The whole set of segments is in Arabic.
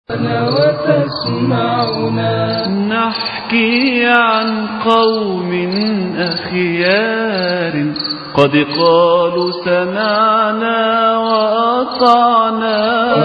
وتسمعنا نحكي عن قوم أخيار قد قالوا سمعنا وأطعنا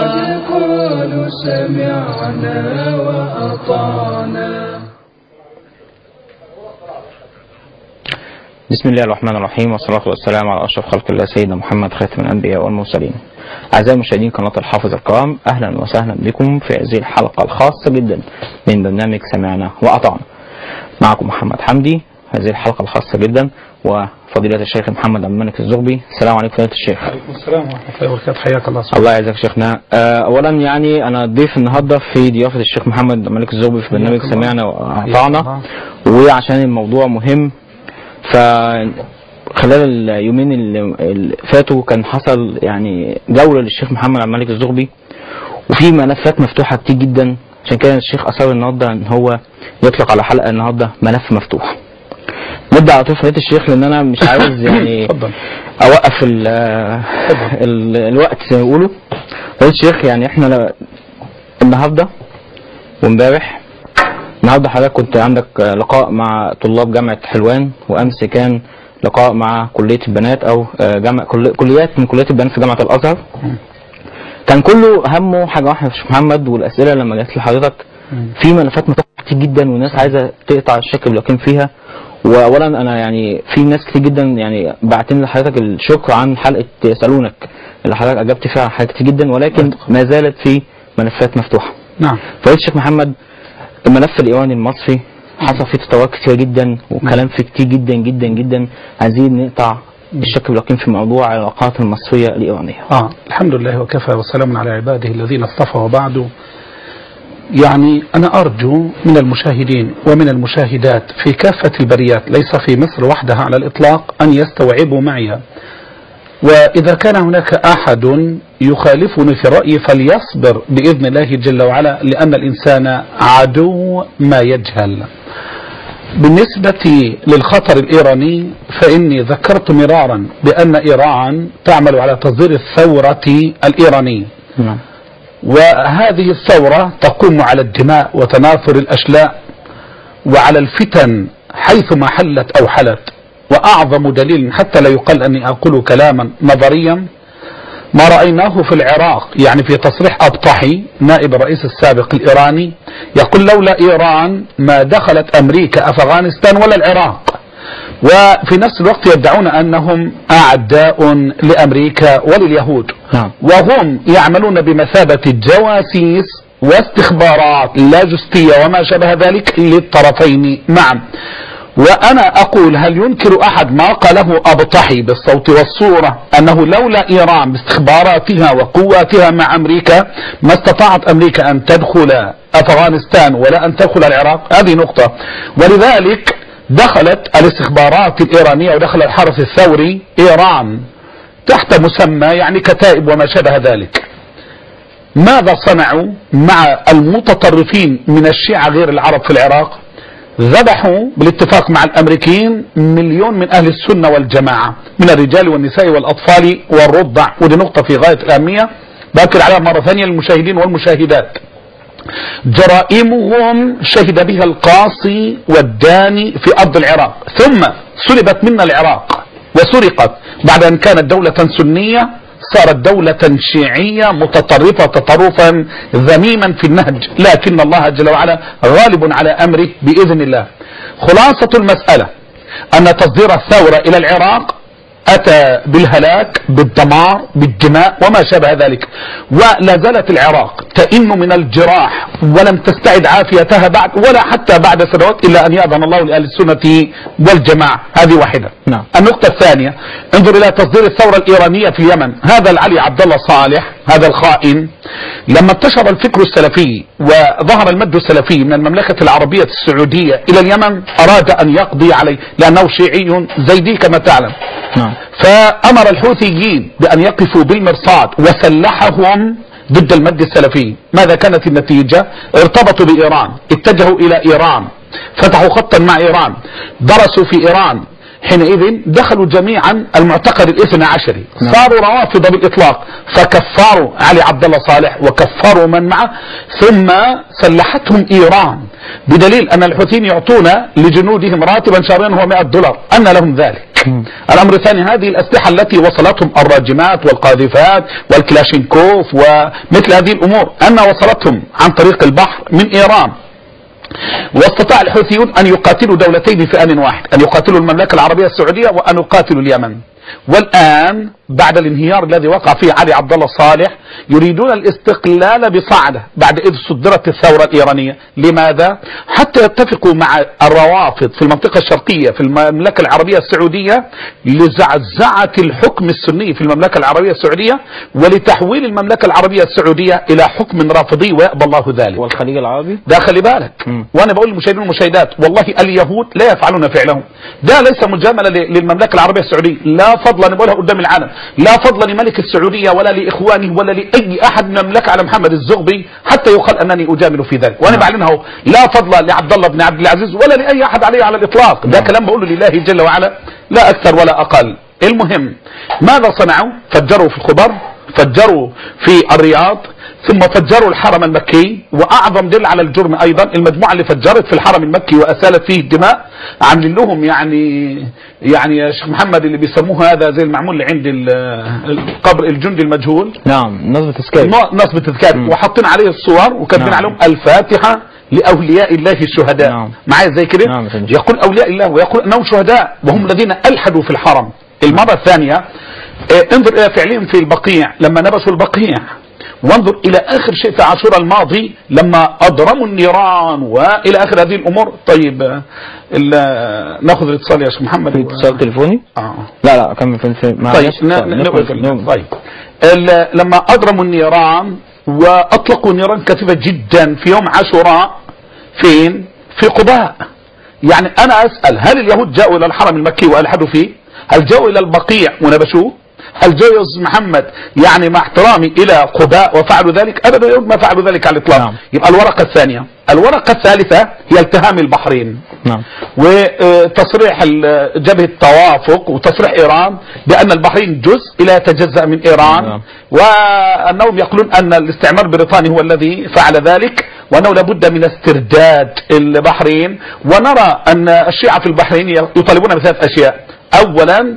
بسم الله الرحمن الرحيم، والصلاة والسلام على أشرف خلق الله سيدنا محمد خاتم الأنبياء والمرسلين. أعزائي المشاهدين قناة الحافظ الكرام، أهلا وسهلا بكم في هذه الحلقة الخاصة جدا من برنامج سمعنا وأطعنا. معكم محمد حمدي. هذه الحلقة الخاصة جدا وفضيلة الشيخ محمد عبد الملك الزغبي. السلام عليكم فضيلة الشيخ. وعليكم السلام ورحمة الله وبركاته. حياك الله. الله يعزك شيخنا. أولا يعني أنا ضيف النهاردة في ضيافة الشيخ محمد عبد الملك الزغبي في برنامج سمعنا وأطعنا، وعشان الموضوع مهم فخلال اليومين اللي فاتوا كان حصل يعني جولة للشيخ محمد عبد الملك الزغبي، وفي ملفات مفتوحة كتير جدا. عشان كده الشيخ أصر النهارده ان هو يطلق على حلقة النهارده ملف مفتوح. نبدأ على طول فضيلة الشيخ، لان انا مش عاوز يعني اوقف الوقت زي ما بيقولوا. فضيلة الشيخ يعني احنا النهارده وامبارح، النهارده حضرتك كنت عندك لقاء مع طلاب جامعة حلوان، وامس كان لقاء مع كلية البنات او كليات من كليات البنات في جامعة الازهر. كان كله همه حاجة واحدة يا شيخ محمد، والاسئلة لما جت لحضرتك في ملفات مفتوحة كتير جدا والناس عايزة تقطع الشك باليقين فيها. واولا انا يعني في ناس كتير جدا يعني بعتين لحضرتك الشكر عن حلقة يسألونك اللي حضرتك اجبت فيها حاجات كتير جدا، ولكن ما زالت في ملفات مفتوحة. نعم. فقلت الشيخ محمد، الملف الإيراني المصري حصل فيه تطورات كتير جدا وكلام فيه كتير جدا جدا جدا، عايزين نقطع الشك باليقين في موضوع العلاقات المصرية الإيرانية. الحمد لله وكفى وسلام على عباده الذين اصطفى. وبعد، يعني أنا أرجو من المشاهدين ومن المشاهدات في كافة البريات، ليس في مصر وحدها على الإطلاق، أن يستوعبوا معي، وإذا كان هناك أحد يخالفني في رأيي فليصبر بإذن الله جل وعلا، لأن الإنسان عدو ما يجهل. بالنسبة للخطر الإيراني فإني ذكرت مرارا بأن إيران تعمل على تصدير الثورة الإيرانية، وهذه الثورة تقوم على الدماء وتناثر الأشلاء وعلى الفتن حيثما حلت أو حلت. وأعظم دليل، حتى لا يقال أني أقول كلاما نظريا، ما رأيناه في العراق، يعني في تصريح أبطحي نائب الرئيس السابق الإيراني يقول لولا إيران ما دخلت أمريكا أفغانستان ولا العراق، وفي نفس الوقت يدعون أنهم أعداء لأمريكا ولليهود، وهم يعملون بمثابة الجواسيس واستخبارات لاجستية وما شابه ذلك للطرفين معا. وأنا أقول، هل ينكر أحد ما قاله أبطحي بالصوت والصورة أنه لولا إيران باستخباراتها وقواتها مع أمريكا ما استطاعت أمريكا أن تدخل أفغانستان ولا أن تدخل العراق؟ هذه نقطة. ولذلك دخلت الاستخبارات الإيرانية ودخل الحرس الثوري إيران تحت مسمى يعني كتائب وما شابه ذلك. ماذا صنعوا مع المتطرفين من الشيعة غير العرب في العراق؟ ذبحوا بالاتفاق مع الأمريكيين 1,000,000 من أهل السنة والجماعة من الرجال والنساء والأطفال والرضع، ودي نقطة في غاية الأهمية بأكد عليها مرة ثانية للمشاهدين والمشاهدات. جرائمهم شهد بها القاصي والداني في أرض العراق، ثم سلبت منا العراق وسرقت بعد أن كانت دولة سنية، صارت دولة شيعية متطرفة تطرفا ذميما في النهج، لكن الله جل وعلا غالب على أمره بإذن الله. خلاصة المسألة أن تصدير الثورة إلى العراق أتى بالهلاك، بالدمار، بالدماء وما شابه ذلك، ولا زالت العراق تئن من الجراح ولم تستعد عافيتها بعد ولا حتى بعد سنوات، إلا أن يأذن الله لأهل السنة والجماعة. هذه واحدة. النقطة الثانية، انظر إلى تصدير الثورة الإيرانية في اليمن. هذا العلي عبد الله صالح، هذا الخائن، لما انتشر الفكر السلفي وظهر المد السلفي من المملكة العربية السعودية إلى اليمن أراد أن يقضي عليه، لأنه شيعي زيدي كما تعلم. فأمر الحوثيين بأن يقفوا بالمرصاد وسلحهم ضد المد السلفي. ماذا كانت النتيجة؟ ارتبطوا بإيران، اتجهوا إلى إيران، فتحوا خطا مع إيران، درسوا في إيران حينئذ دخلوا جميعا المعتقد الاثنى عشري، صاروا روافض بالاطلاق، فكفروا علي عبد الله صالح وكفروا من معه، ثم سلحتهم ايران بدليل ان الحوثيين يعطون لجنودهم راتبا شهريا هو $100. ان لهم ذلك. الامر الثاني، هذه الاسلحه التي وصلتهم الراجمات والقاذفات والكلاشينكوف ومثل هذه الامور ان وصلتهم عن طريق البحر من ايران. واستطاع الحوثيون ان يقاتلوا دولتين في ان واحد، ان يقاتلوا المملكه العربيه السعوديه وان يقاتلوا اليمن. والان بعد الانهيار الذي وقع فيه علي عبد الله صالح يريدون الاستقلال بصعده بعد اذ صدرت الثوره الايرانيه. لماذا؟ حتى يتفقوا مع الروافض في المنطقه الشرقيه في المملكه العربيه السعوديه لزعزعه الحكم السني في المملكه العربيه السعوديه ولتحويل المملكه العربيه السعوديه الى حكم رافضي ويأبى الله ذلك. والخليج العربي ده خلي بالك. وانا بقول للمشاهدين والمشاهدات والله اليهود لا يفعلون فعلهم. ده ليس مجامله للمملكه العربيه السعوديه، لا فضل، انا بقولها قدام العالم، لا فضل لملك السعوديه ولا لاخوانه ولا لاي احد من المملكه على محمد الزغبي حتى يقال انني اجامل في ذلك، وانا بعلنها اهو، لا فضل لعبد الله بن عبد العزيز ولا لاي احد عليه على الاطلاق. ده كلام بقوله لله جل وعلا لا اكثر ولا اقل. المهم ماذا صنعوا؟ فجروا في الخبر، فجروا في الرياض، ثم فجروا الحرم المكي. واعظم دليل على الجرم ايضا المجموعه اللي فجرت في الحرم المكي واسالت فيه الدماء، عاملين لهم يعني يا شيخ محمد اللي بيسموه هذا زي المعمول اللي عند القبر الجندي المجهول. نعم، نصب تذكاري. نصب تذكاري، وحاطين عليه الصور وكاتبين عليهم الفاتحه لاولياء الله الشهداء. معايا زي كده؟ يقول اولياء الله ويقول انهم شهداء وهم الذين الحدوا في الحرم. المره الثانيه انظر الى فعلهم في البقيع لما نبشوا البقيع، وانظر الى اخر شيء في عاشوراء الماضي لما اضرموا النيران والى اخر هذه الامور. طيب ناخذ الاتصال يا شيخ محمد. اتصال تليفوني؟ لا كمل في طيب لما اضرموا النيران واطلقوا نيران كثيفه جدا في يوم عاشوراء فين؟ في قباء. يعني انا اسال، هل اليهود جاءوا الى الحرم المكي والحدوا فيه؟ هل جاءوا الى البقيع ونبشوه؟ هل جاء محمد يعني مع احترامي الى قباء وفعلوا ذلك؟ ابدا اليهود ما فعلوا ذلك على الاطلاق. يبقى الورقه الثانيه. الورقه الثالثه هي التهام البحرين. وتصريح جبهه التوافق وتصريح ايران بان البحرين جزء لا يتجزا من ايران. وانهم يقولون ان الاستعمار البريطاني هو الذي فعل ذلك، وانه لابد من استرداد البحرين. ونرى ان الشيعه في البحرين يطالبون بثلاث اشياء. اولا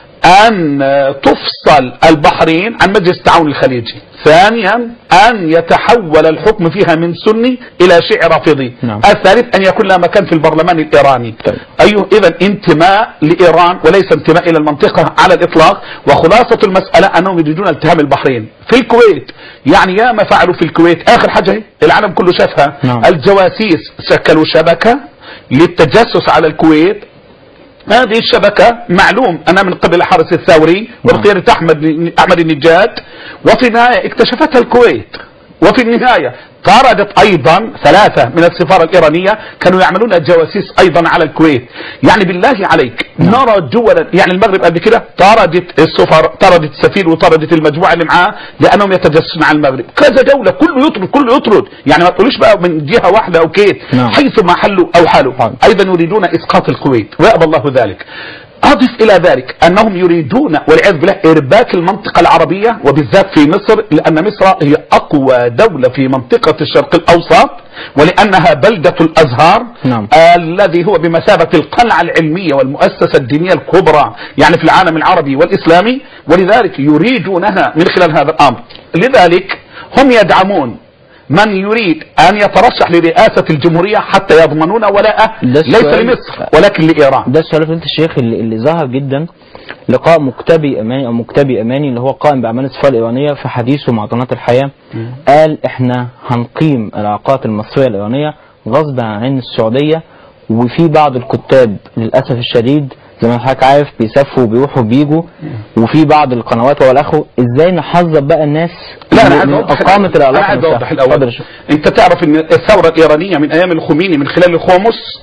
أن تفصل البحرين عن مجلس التعاون الخليجي. ثانيا أن يتحول الحكم فيها من سني إلى شيعي رافضي. الثالث أن يكون لها مكان في البرلمان الإيراني. أيوه، إذا انتماء لإيران وليس انتماء إلى المنطقة على الإطلاق. وخلاصة المسألة أنهم يريدون التهام البحرين. في الكويت يعني يا ما فعلوا في الكويت آخر حاجة العالم كله شافها. الجواسيس شكلوا شبكة للتجسس على الكويت. هذه الشبكة معلوم أنها من قبل الحرس الثوري وبقيادة أحمد النجاد، وفي النهاية اكتشفتها الكويت. وفي النهاية طاردت أيضا 3 من السفارة الإيرانية كانوا يعملون جواسيس أيضا على الكويت. يعني بالله عليك نرى دولا، يعني المغرب قبل كده طاردت السفارة، طاردت السفير وطاردت المجموعة اللي معاه لأنهم يتجسسون على المغرب. كذا دولة كله يطرد يعني ما تقولوش بقى من جهة واحدة أو كيت. حيث ما حلوا أو حالوا. أيضا يريدون إسقاط الكويت ويأبى الله ذلك. أضف إلى ذلك أنهم يريدون والعياذ بالله إرباك المنطقة العربية وبالذات في مصر، لأن مصر هي أقوى دولة في منطقة الشرق الأوسط، ولأنها بلدة الأزهر. الذي هو بمثابة القلعة العلمية والمؤسسة الدينية الكبرى يعني في العالم العربي والإسلامي، ولذلك يريدونها من خلال هذا الأمر. لذلك هم يدعمون من يريد أن يترشح لرئاسة الجمهورية حتى يضمنون ولاءه ليس لمصر ولكن لإيران. ده السؤال فضيلة الشيخ اللي ظهر جدا لقاء مكتبي أماني أو مكتبي أماني اللي هو قائم بأعمال السفارة الإيرانية في حديثه مع قناة الحياة. قال إحنا هنقيم العلاقات المصرية الإيرانية غصبا عن السعودية. وفي بعض الكتاب للأسف الشديد زي ما حضرتك عارف بيسافروا وبيروحوا وبيجوا، وفي بعض القنوات والاخره. ازاي نحذب بقى الناس من اقامه العلاقه؟ اوضح الاول. انت تعرف ان الثوره الايرانيه من ايام الخميني من خلال الخومس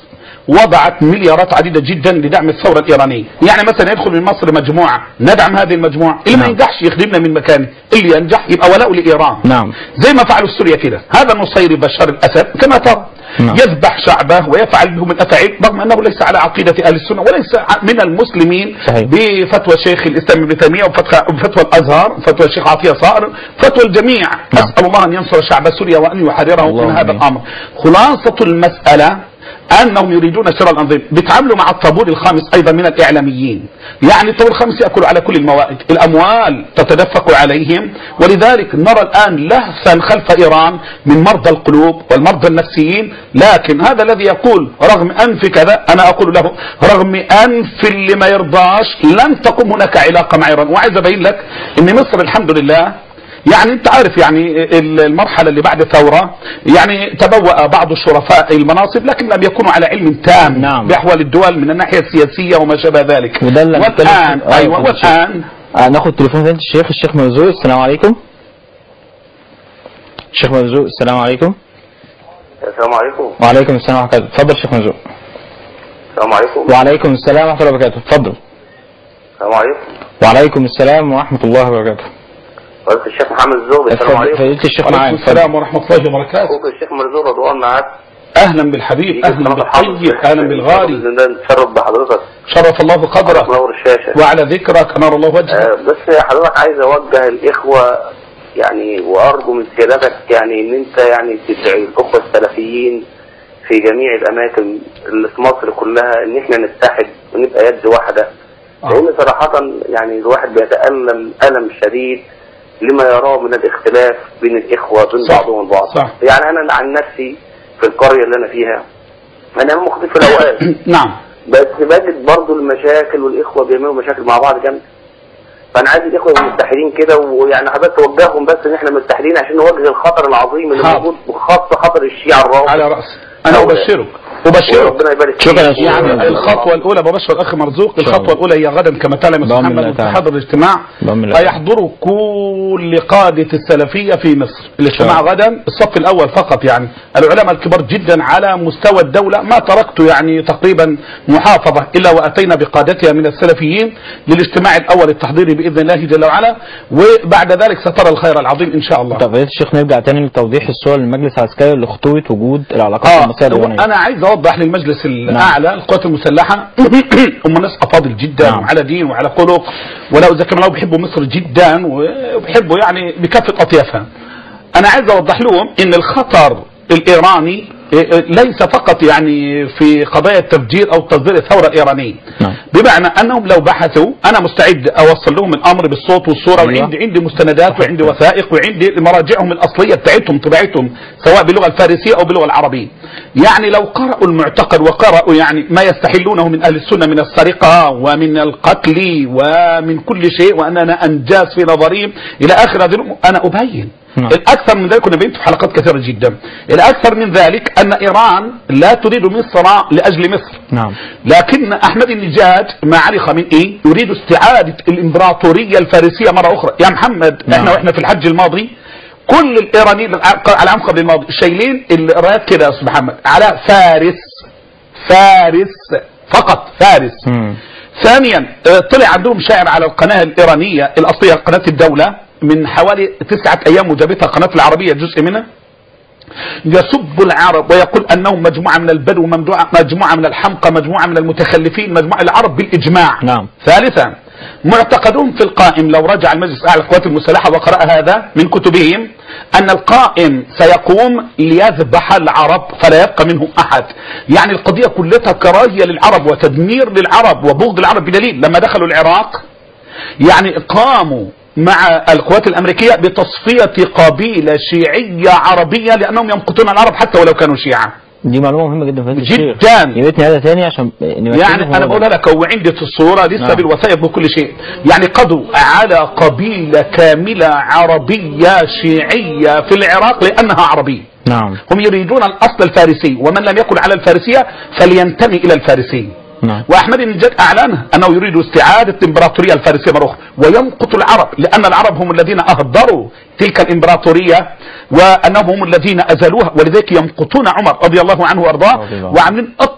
وضعت مليارات عديدة جدا لدعم الثورة الإيرانية. يعني مثلا يدخل من مصر مجموعة ندعم هذه المجموعة، اللي ما ينجحش يخدمنا من مكانه، اللي ينجح يبقى ولاء لإيران. نعم. زي ما فعلوا في سوريا كده، هذا النصيري بشار الأسد كما ترى يذبح شعبه ويفعل بهم الأفاعيل رغم أنه ليس على عقيدة أهل السنة وليس من المسلمين. صحيح. بفتوى شيخ الإسلام ابن تيمية وفتوى الأزهر وفتوى الشيخ عطية صائر، فتوى الجميع. أسأل الله أن ينصر شعب سوريا وأن يحرره من هذا الأمر. خلاصة المسألة أنهم يريدون شراء الأنظمة. بيتعاملوا مع الطابور الخامس أيضا من الإعلاميين، يعني الطابور الخامس يأكل على كل الموائد، الأموال تتدفق عليهم، ولذلك نرى الآن لهفا خلف إيران من مرضى القلوب والمرضى النفسيين. لكن هذا الذي يقول رغم أنف كذا، أنا أقول له رغم أنف اللي ما يرضاش لن تقوم هناك علاقة مع إيران. وعايز أبين لك أن مصر الحمد لله، يعني انت عارف يعني المرحلة اللي بعد الثورة يعني تبوأ بعض الشرفاء المناصب لكن لم يكونوا على علم تام. نعم. بأحوال الدول من الناحية السياسية وما شابه ذلك. والآن أيوة والآن ناخد تليفون فين الشيخ مرزوق. السلام عليكم. الشيخ مرزوق السلام عليكم. السلام عليكم. وعليكم السلام ورحمة الله. اتفضل الشيخ مرزوق. السلام عليكم. وعليكم السلام ورحمة الله وبركاته. اتفضل. السلام عليكم. وعليكم السلام ورحمة الله وبركاته. فضيلة الشيخ محمد الزغبي. السلام عليكم. فضيلة الشيخ معاك. وعليكم السلام ورحمة الله وبركاته. أخوك الشيخ مرزوق رضوان معاك. أهلا بالحبيب، أهلا بالطيب، أهلا بالغالي. نتشرف بحضرتك. شرف الله بقدرك. نور الشاشة. وعلى ذكرك نار الله وجهك. بس حضرتك عايز أوجه الإخوة يعني وأرجو من سيادتك يعني إن أنت يعني تدعي الأخوة السلفيين في جميع الأماكن اللي في مصر كلها إن إحنا نتحد ونبقى يد واحدة. لأن صراحة يعني الواحد بيتألم ألم شديد لما يراه من الاختلاف بين الإخوة بين بعضهم البعض. يعني أنا عن نفسي في القرية اللي أنا فيها أنا مختلف في الأوقات. نعم. بس بجد برضو المشاكل والإخوة بيعملوا مشاكل مع بعض جنب. فأنا عايز الإخوة متحدين كده ويعني حضرتك توجههم بس إن إحنا متحدين عشان نواجه الخطر العظيم اللي موجود وخاصة خطر الشيعة الرافض. على رأسي. أنا أبشرك. ربنا يبارك فيك. يعني الخطوة الأولى ببشر الأخ مرزوق، الخطوة الأولى هي غدا كما تعلم محمد في حضر الاجتماع هيحضروا كل قادة السلفية في مصر. الاجتماع غدا الصف الأول فقط، يعني العلماء الكبار جدا على مستوى الدولة. ما تركت يعني تقريبا محافظة إلا وأتينا بقادتها من السلفيين للاجتماع الأول التحضيري بإذن الله جل وعلا، وبعد ذلك سترى الخير العظيم إن شاء الله. طب يا الشيخ نرجع تاني لتوضيح الصور للمجلس العسكري لخطوة وجود العلاقات المصرية الإيرانية. أنا عايز أوضح للمجلس الأعلى القوات المسلحة هم ناس أفاضل جدا وعلى دين وعلى خلق، ولو إذا كانوا بيحبوا مصر جدا وبيحبوا يعني بكافة أطيافها. أنا عايز أوضح لهم إن الخطر الإيراني ليس فقط يعني في قضايا التفجير أو تصدير الثورة الإيرانية. بمعنى أنهم لو بحثوا أنا مستعد أوصل لهم الأمر بالصوت والصورة. وعندي مستندات وعندي وثائق وعندي مراجعهم الأصلية بتاعتهم طباعتهم سواء باللغة الفارسية أو باللغة العربية. يعني لو قرأوا المعتقد وقرأوا يعني ما يستحلونه من أهل السنة من السرقة ومن القتل ومن كل شيء وأننا أنجاز في نظرهم إلى آخر هذه أنا أبين. الأكثر من ذلك كنا بنت في حلقات كثيرة جدا. الأكثر من ذلك أن إيران لا تريد مصر لأجل مصر. لكن أحمد النجاد ما عرف من إيه يريد استعادة الإمبراطورية الفارسية مرة أخرى. يا محمد إحنا في الحج الماضي كل الإيرانيين على عام قبل الماضي شايلين الرايات كده يا أستاذ محمد على فارس فقط فارس. ثانيا طلع عندهم شاعر على القناة الإيرانية الأصلية قناة الدولة من حوالي 9 أيام وجابتها قناة العربية جزء منها يسب العرب ويقول أنهم مجموعة من البدو مجموعة من الحمقى مجموعة من المتخلفين مجموعة العرب بالإجماع. ثالثا معتقدون في القائم لو رجع المجلس الأعلى للقوات المسلحة وقرأ هذا من كتبهم أن القائم سيقوم ليذبح العرب فلا يبقى منهم أحد. يعني القضية كلها كراهية للعرب وتدمير للعرب وبغض العرب بدليل لما دخلوا العراق يعني قاموا مع القوات الأمريكية بتصفية قبيلة شيعية عربية لأنهم يمقتون العرب حتى ولو كانوا شيعة. دي معلومة مهمة جدا جدا. يبقى هذا ثاني عشان يعني أنا بقولها لك وعندي الصورة لسه بالوثائق بكل شيء. يعني قضوا على قبيلة كاملة عربية شيعية في العراق لأنها عربية. هم يريدون الأصل الفارسي ومن لم يكن على الفارسية فلينتمي إلى الفارسية. وأحمد النجاد أعلنها أنه يريد استعادة الإمبراطورية الفارسية مرة أخرى ويمقت العرب لأن العرب هم الذين أهدروا تلك الإمبراطورية وأنهم هم الذين أزلوها ولذلك يمقتون عمر رضي الله عنه وأرضاه وعاملين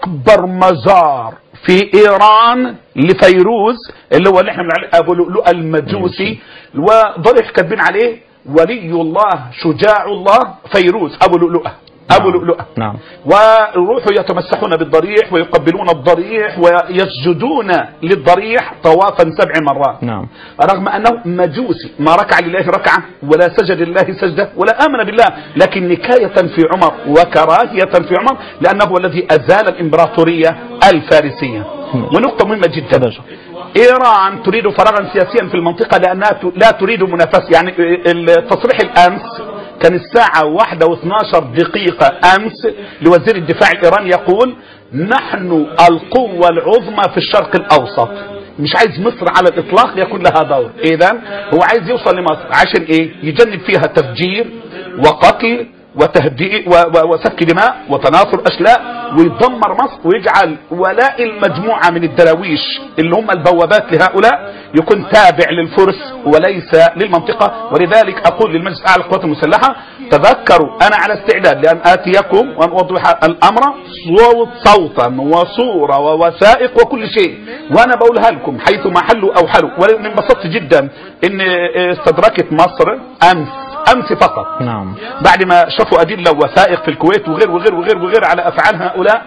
اكبر مزار في ايران لفيروز اللي هو اللي احنا بنقول ابو لؤلؤ المجوسي، وضرح كاتبين عليه ولي الله شجاع الله فيروز ابو لؤلؤه ابو لؤلؤه. نعم. ويروحوا يتمسحون بالضريح ويقبلون الضريح ويسجدون للضريح طوافا 7 مرات. نعم. رغم انه مجوسي ما ركع لله ركعه ولا سجد لله سجده ولا امن بالله، لكن نكايه في عمر وكراهيه في عمر لانه هو الذي ازال الامبراطوريه الفارسيه. ونقطه مهمه جدا، ايران تريد فراغا سياسيا في المنطقه لانها لا تريد منافسه. يعني التصريح الامس كان الساعة 1:12 أمس لوزير الدفاع الإيراني يقول نحن القوة العظمى في الشرق الأوسط، مش عايز مصر على الإطلاق يكون لها دور. إذا هو عايز يوصل لمصر عشان إيه؟ يجنب فيها تفجير وقتل وتهديء وسفك دماء وتناثر أشلاء، ويدمر مصر ويجعل ولاء المجموعة من الدراويش اللي هم البوابات لهؤلاء يكون تابع للفرس وليس للمنطقة. ولذلك أقول للمجلس الأعلى للقوات المسلحة تذكروا أنا على استعداد لأن آتيكم وأن أوضح الأمر صوتا وصورة ووثائق وكل شيء، وأنا بقولها لكم حيث ما حلوا أو حلوا. ولكن انبسطت جدا إن استدركت مصر أمس فقط. نعم. بعد ما شافوا أدلة ووثائق في الكويت وغير وغير وغير وغير على أفعال هؤلاء،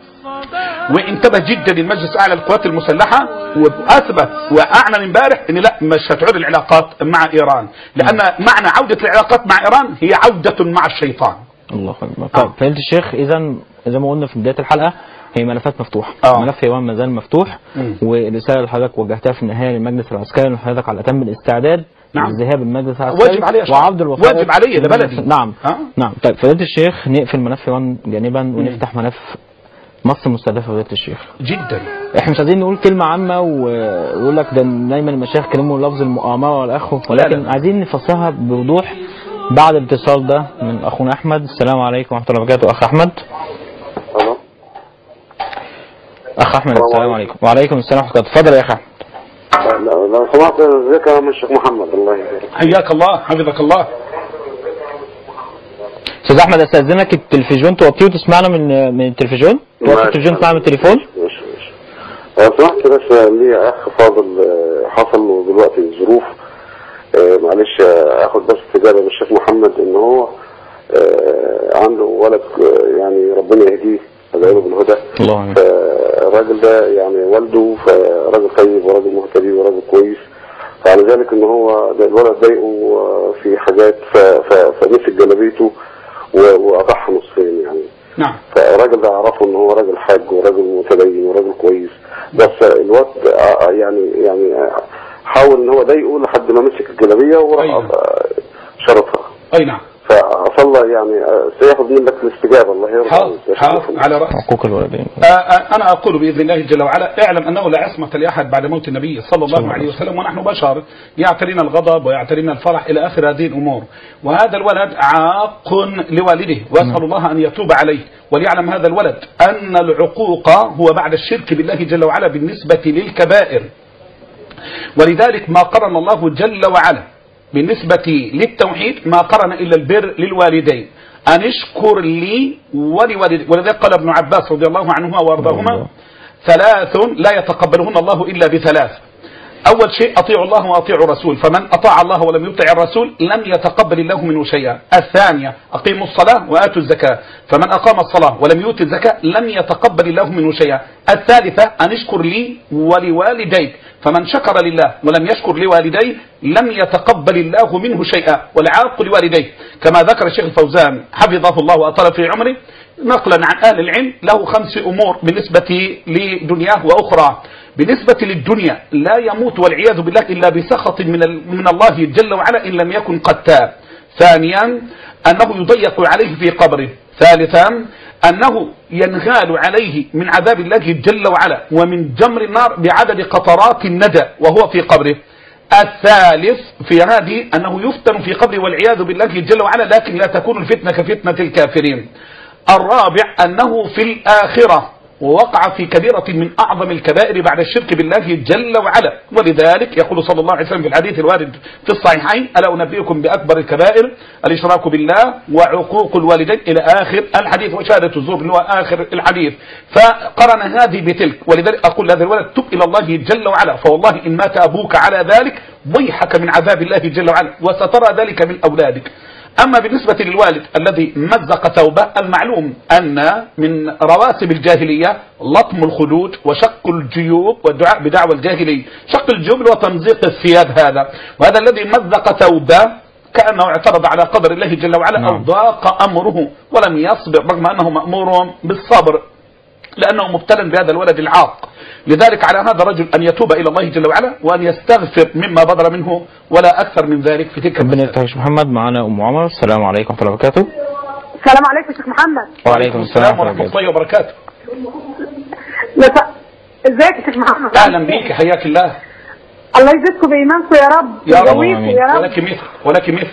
وانتبه جدا المجلس الأعلى للقوات المسلحة وأثبت وأعلن امبارح إن لا مش هتعود العلاقات مع إيران، لأن معنى عودة العلاقات مع إيران هي عودة مع الشيطان. الله أكبر. طيب فهمت الشيخ، إذا زي ما قلنا في بداية الحلقة هي ملفات مفتوحة. ملف ايران ما زال مفتوح. والرسالة اللي حضرتك وجهتها في النهاية للمجلس العسكري ان حضرتك على أتم الاستعداد للذهاب المجلس العسكري واجب عليه وعرض الوفاء واجب عليه لبلدي. نعم. نعم. طيب فضيلة الشيخ نقفل ملف ايران جانبا ونفتح ملف مصر مستهدفة. فضيلة الشيخ جدا احنا مش عايزين نقول كلمة عامة ويقول لك ده دايما المشايخ كلموا لفظ المؤامرة والأخوة، ولكن عايزين نفسرها بوضوح بعد الاتصال ده من أخونا أحمد. السلام عليكم ورحمة الله وبركاته. أخ أحمد. أخ أحمد السلام عليكم. وعليكم السلام ورحمة الله. اتفضل يا أخ أحمد. لو سمحت ازيك يا الشيخ محمد الله يبارك. حياك الله حفظك الله. استاذ احمد استاذنك التلفزيون توطيه وتسمعنا من التلفزيون، توطي التلفزيون تسمعنا من التليفون. ماشي. لو سمحت بس لي اخ فاضل حصل له دلوقتي ظروف، معلش اخد بس استجابه من الشيخ محمد ان هو عنده ولد يعني ربنا يهديه ادعيله بالهدى. فالراجل ده يعني والده فراجل طيب وراجل مهتدي وراجل كويس، فعلى ذلك ان هو الولد ضايقه في حاجات فمسك جلابيته وقطعها نصين يعني. نعم. فالراجل ده اعرفه ان هو راجل حاج وراجل متدين وراجل كويس، بس الواد يعني حاول ان هو ضايقه لحد ما مسك الجلابيه وراح شرطها. اي نعم. فأصلى يعني سيأخذ منك الاستجابة. الله يرضى. حاضر على رأس حقوق الوالدين. أنا أقول بإذن الله جل وعلا اعلم أنه لا عصمة لأحد بعد موت النبي صلى الله عليه وسلم، ونحن بشر يعترينا الغضب ويعترينا الفرح إلى آخر هذه الأمور، وهذا الولد عاق لوالده وأسأل الله أن يتوب عليه. وليعلم هذا الولد أن العقوق هو بعد الشرك بالله جل وعلا بالنسبة للكبائر، ولذلك ما قرن الله جل وعلا بالنسبة للتوحيد ما قرن إلا البر للوالدين، أن اشكر لي ولوالدي. ولذلك قال ابن عباس رضي الله عنهما وارضاهما 3 لا يتقبلهن الله إلا ب3. أول شيء أطيعوا الله وأطيعوا الرسول، فمن أطاع الله ولم يطع الرسول لم يتقبل الله منه شيئا. الثانية أقيموا الصلاة وآتوا الزكاة، فمن أقام الصلاة ولم يؤت الزكاة لم يتقبل الله منه شيئا. الثالثة أن اشكر لي ولوالديك، فمن شكر لله ولم يشكر لوالديه لم يتقبل الله منه شيئا. والعاق لوالديه كما ذكر الشيخ الفوزان حفظه الله وأطال في عمره نقلا عن أهل العلم له 5 أمور بالنسبة لدنياه وأخرى. بالنسبة للدنيا لا يموت والعياذ بالله إلا بسخط من الله جل وعلا إن لم يكن قد تاب. ثانيا أنه يضيق عليه في قبره. ثالثا أنه ينغال عليه من عذاب الله جل وعلا ومن جمر النار بعدد قطرات الندى وهو في قبره. الثالث في هذه أنه يفتن في قبره والعياذ بالله جل وعلا، لكن لا تكون الفتنة كفتنة الكافرين. الرابع أنه في الآخرة ووقع في كبيرة من أعظم الكبائر بعد الشرك بالله جل وعلا. ولذلك يقول صلى الله عليه وسلم في الحديث الوارد في الصحيحين: ألا أنبئكم بأكبر الكبائر الإشراك بالله وعقوق الوالدين إلى آخر الحديث، وشهادة الزور اللي هو آخر الحديث. فقرن هذه بتلك. ولذلك أقول لهذا الولد: تب إلى الله جل وعلا، فوالله إن مات أبوك على ذلك ضيحك من عذاب الله جل وعلا، وسترى ذلك من أولادك. أما بالنسبة للوالد الذي مزق ثوبه، المعلوم أن من رواسب الجاهلية لطم الخدود وشق الجيوب والدعاء بدعوى الجاهلي. شق الجيوب وتمزيق الثياب، وهذا الذي مزق ثوبه كأنه اعترض على قدر الله جل وعلا، أو ضاق أمره ولم يصبر، رغم أنه مأمور بالصبر لأنه مبتلى بهذا الولد العاق. لذلك على هذا الرجل أن يتوب إلى الله جل وعلا وأن يستغفر مما بدر منه ولا أكثر من ذلك في تلك ربنا يفتح. محمد معنا أم عمر. السلام عليكم ورحمة الله وبركاته. السلام عليكم شيخ محمد. وعليكم السلام ورحمة الله وبركاته. ازيك يا شيخ محمد؟ أهلا بيك، حياك الله. الله يزيدكم بإيمانكم يا رب. يا رب ولك مثل.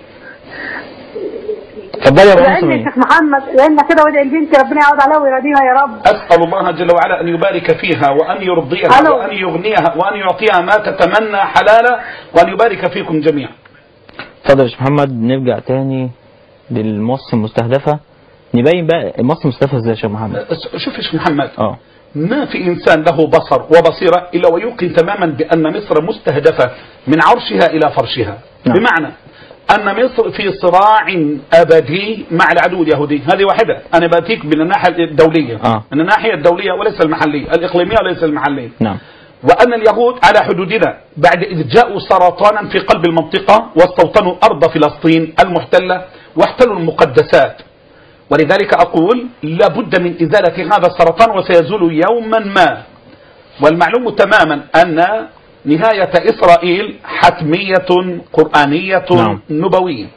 تفضل يا ابو مسلم. يا شيخ محمد لان كده وادعي البنت ربنا يعود عليها ويرضيها يا رب. اسال الله جل وعلا ان يبارك فيها وان يرضيها وان يغنيها وان يعطيها ما تتمنى حلالا وان يبارك فيكم جميعا. اتفضل يا شيخ محمد. نرجع تاني للمص المستهدفه، نبين بقى المص المستهدفه ازاي يا شيخ محمد. شوف يا شيخ محمد، ما في انسان له بصر وبصيره الا ويوقن تماما بان مصر مستهدفه من عرشها الى فرشها. بمعنى أن مصر في صراع أبدي مع العدو اليهودي. هذه واحدة. أنا بأتيك من الناحية الدولية، من الناحية الدولية وليس المحلية، الإقليمية وليس المحلية. نعم. وأن اليهود على حدودنا بعد إذ جاءوا سرطانا في قلب المنطقة واستوطنوا أرض فلسطين المحتلة واحتلوا المقدسات. ولذلك أقول لابد من إزالة هذا السرطان وسيزول يوما ما. والمعلوم تماما أن نهاية إسرائيل حتمية قرآنية نبوية.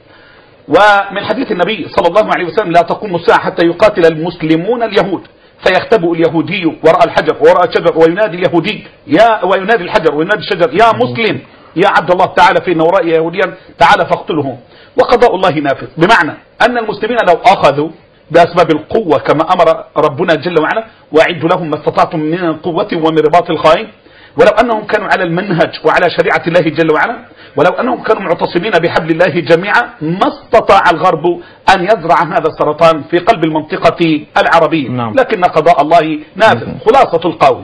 ومن حديث النبي صلى الله عليه وسلم: لا تقوم الساعة حتى يقاتل المسلمون اليهود، فيختبئ اليهودي وراء الحجر وراء الشجر وينادي اليهودي وينادي الحجر وينادي الشجر: يا مسلم يا عبد الله تعالى فإن ورائي يهوديا تعالى فاقتله. وقضاء الله نافذ. بمعنى أن المسلمين لو أخذوا بأسباب القوة كما أمر ربنا جل وعلا: وأعدوا لهم ما استطعتم من القوة ومن رباط الخيل، ولو أنهم كانوا على المنهج وعلى شريعة الله جل وعلا، ولو أنهم كانوا معتصمين بحبل الله جميعا، ما استطاع الغرب أن يزرع هذا السرطان في قلب المنطقة العربية. لكن قضاء الله نافذ. خلاصة القول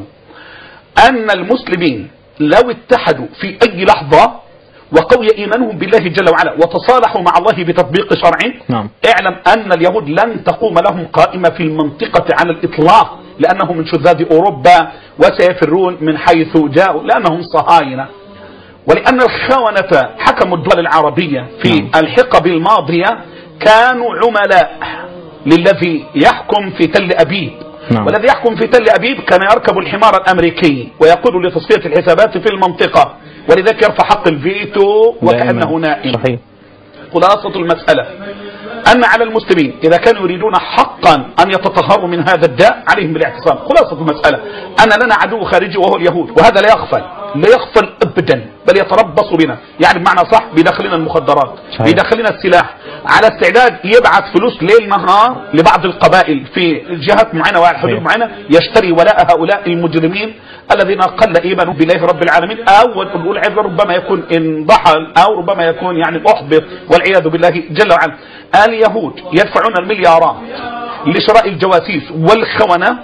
أن المسلمين لو اتحدوا في أي لحظة وقوي إيمانهم بالله جل وعلا وتصالحوا مع الله بتطبيق شرعه، اعلم أن اليهود لن تقوم لهم قائمة في المنطقة على الإطلاق، لأنهم من شذاذ أوروبا وسيفرون من حيث جاءوا لأنهم صهاينة. ولأن الخونة حكموا الدول العربية في الحقب الماضية كانوا عملاء للذي يحكم في تل أبيب. والذي يحكم في تل أبيب كان يركب الحمار الأمريكي ويقود لتصفية الحسابات في المنطقة، ولذلك يرفع حق الفيتو وكأنه نائم. صحيح. خلاصة المسألة أن على المسلمين إذا كانوا يريدون حقا أن يتطهروا من هذا الداء عليهم بالاعتصام. خلاصة المسألة أن لنا عدو خارجي وهو اليهود، وهذا لا يغفل أبدا، بل يتربص بنا. يعني بمعنى صح بيدخلنا المخدرات، بيدخلنا السلاح، على استعداد يبعث فلوس ليل نهار لبعض القبائل في جهات معينة وعلى حدود معينة يشتري ولاء هؤلاء المجرمين الذين قل إيمانهم بالله رب العالمين، أو نقول ربما يكون انضحل أو ربما يكون أحبط والعياذ بالله جل وعلا. اليهود يدفعون المليارات لشراء الجواسيس والخونة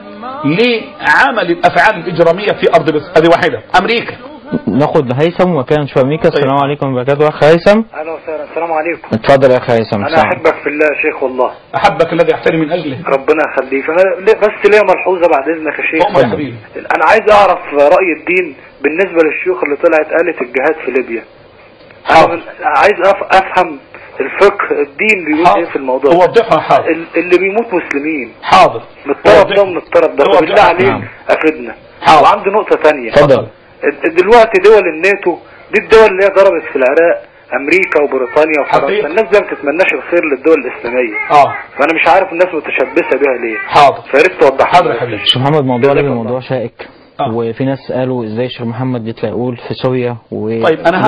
لعمل الأفعال الإجرامية في أرض مصر. هذه واحدة. أمريكا ناخد هيثم وكان شو أمريكا. السلام عليكم ورحمة الله وبركاته. أخ هيثم. أهلا وسهلا. السلام عليكم. اتفضل يا أخ هيثم. أنا أحبك في الله يا شيخ والله. أحبك الذي أحترم من أجله. ربنا يخليك. أنا بس ليا ملحوظة بعد إذنك يا شيخ. أنا عايز أعرف رأي الدين بالنسبة للشيوخ اللي طلعت قالت الجهاد في ليبيا. أنا عايز أفهم الفقه الدين بيقول ايه في الموضوع. وضحها. حاضر. اللي بيموت مسلمين. حاضر. من الطرف ده ومن الطرف ده. بالله عليك افيدنا. وعندي نقطة تانية. اتفضل. دلوقتي دول الناتو دي الدول اللي هي ضربت في العراق، امريكا وبريطانيا وفرنسا، الناس دي ما بتتمناش الخير للدول الاسلامية. فانا مش عارف الناس متشبثة بيها ليه. حاضر. فياريت توضحها. حاضر يا حبيبي. محمد موضوع ليه موضوع شائك. وفي ناس قالوا ازاي الشيخ محمد يطلع يقول في سوريا طيب انا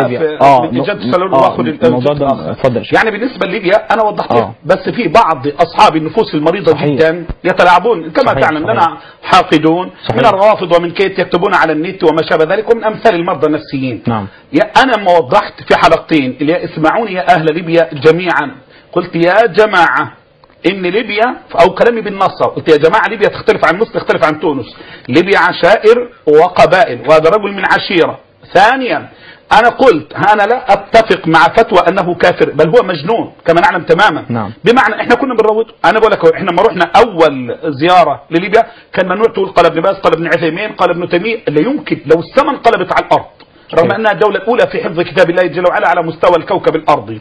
واخد الموضوع ده. اتفضل. يعني بالنسبه لليبيا انا وضحتها، بس في بعض اصحاب النفوس المريضه صحيح. جدا يتلاعبون كما تعلم لنا حاقدون صحيح. من الروافض ومن كيت يكتبون على النت وما شابه ذلك، ومن امثال المرضى النفسيين. نعم. انا ما وضحت في حلقتين اللي اسمعوني يا اهل ليبيا جميعا، قلت يا جماعه ان ليبيا او كلامي بالنص، قلت يا جماعه ليبيا تختلف عن مصر، تختلف عن تونس. ليبيا عشائر وقبائل، وهذا رجل من عشيره. ثانيا انا قلت انا لا اتفق مع فتوى انه كافر، بل هو مجنون كما نعلم تماما. نعم. بمعنى احنا كنا بنروضه. انا بقول لك احنا لما رحنا اول زياره لليبيا كان ممنوع تقول قال ابن باز قال ابن عثيمين قال ابن تيميه، لا يمكن لو السماء انقلبت على الارض، رغم انها الدوله الاولى في حفظ كتاب الله جل وعلا على مستوى الكوكب الارضي.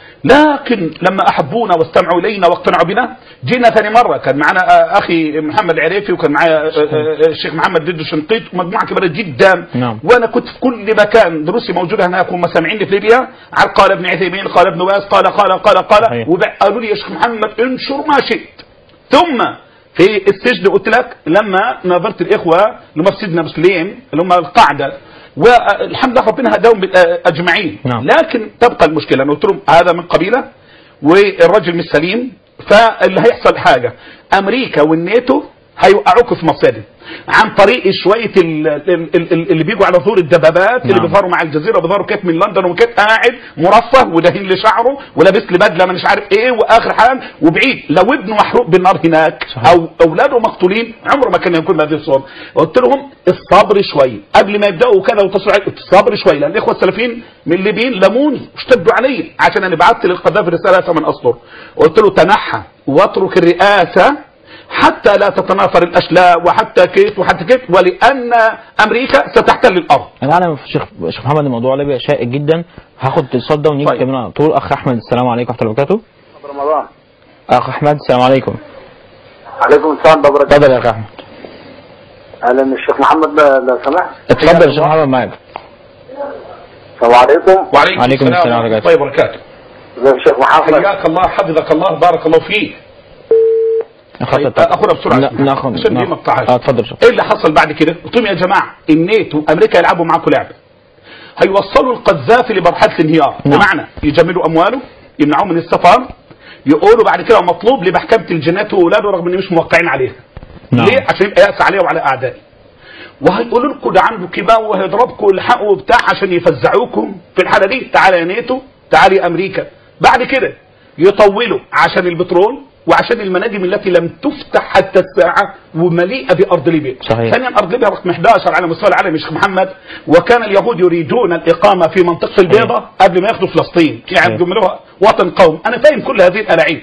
لكن لما احبونا واستمعوا الينا واقتنعوا بنا جينا ثاني مره. كان معنا اخي محمد عريفي، وكان معايا الشيخ محمد ديدو شنقيط، ومجموعه كبيره جدا. نعم. وانا كنت في كل مكان دروسي موجوده هناك، هم سامعيني في ليبيا على قال ابن عثيمين قال ابن باز قال وقالوا لي يا شيخ محمد انشر ما شئت. ثم في السجن قلت لك لما نظرت الاخوه لمفسدنا مسلمين اللي هم القاعده، والحمد لله ربنا هداهم اجمعين. نعم. لكن تبقى المشكله، انا قلت لهم هذا من قبيله والرجل مش سليم، فاللي هيحصل حاجه امريكا والناتو هيوقعوكوا في مصادر عن طريق شويه اللي بيجوا على ظهور الدبابات. نعم. اللي بيظهروا مع الجزيره وبيظهروا كيف من لندن، وكيف قاعد مرفه ودهين لشعره ولابس لي بدله مش عارف ايه، واخر حال وبعيد لو ابنه محروق بالنار هناك صحيح. او اولاده مقتولين، عمره ما كان يكون بهذه الصوره. قلت لهم الصبر شويه قبل ما يبداوا كذا وتصريح، الصبر شويه، لان الاخوه السلفيين من الليبيين لموني واشتدوا علي عشان انا بعثت للقذافي رساله 8 اسطر. قلت له تنحى واترك الرئاسه حتى لا تتناثر الاشلاء وحتى كيف ولان امريكا ستحتل الارض. انا اعلم شيخ محمد الموضوع ليبيا شائك جدا. هاخد اتصال ده ونيجي كمان طول. اخ احمد السلام عليكم ورحمه الله وبركاته. رمضان. اخ احمد السلام عليكم. عليكم السلام ورحمه الله وبركاته. اتفضل يا اخ احمد. اهلا الشيخ محمد لو سمحت. اتفضل يا شيخ محمد معاك. السلام عليكم. وعليكم السلام ورحمه الله وبركاته. ازيك يا شيخ محمد؟ حياك الله حفظك الله بارك الله فيك. اخذها بسرعه. ناخذ اتفضل. ايه اللي حصل بعد كده؟ قلت لهم يا جماعه الناتو وامريكا يلعبوا معاكم لعبه، هيوصلوا القذافي لمرحله الانهيار. بمعنى يجملوا امواله، يمنعوه من السفر، يقولوا بعد كده مطلوب لمحكمه الجنات واولاده رغم ان مش موقعين عليها. ليه؟ عشان يبقى يأس عليه وعلى اعدائه. وهيقولوا لكم ده عنده كبار وهيضربكم الحقوا وبتاع عشان يفزعوكم. في الحاله دي تعالى يا ناتو تعالى يا امريكا. بعد كده يطولوا عشان البترول وعشان المناجم التي لم تفتح حتى الساعة ومليئة بأرض ليبيا. ثانيا أرض ليبيا رقم 11 على مستوى العالم يا شيخ محمد، وكان اليهود يريدون الإقامة في منطقة البيضاء قبل ما ياخذوا فلسطين، يعني يجملوها وطن قوم. أنا فاهم كل هذه الألاعيب،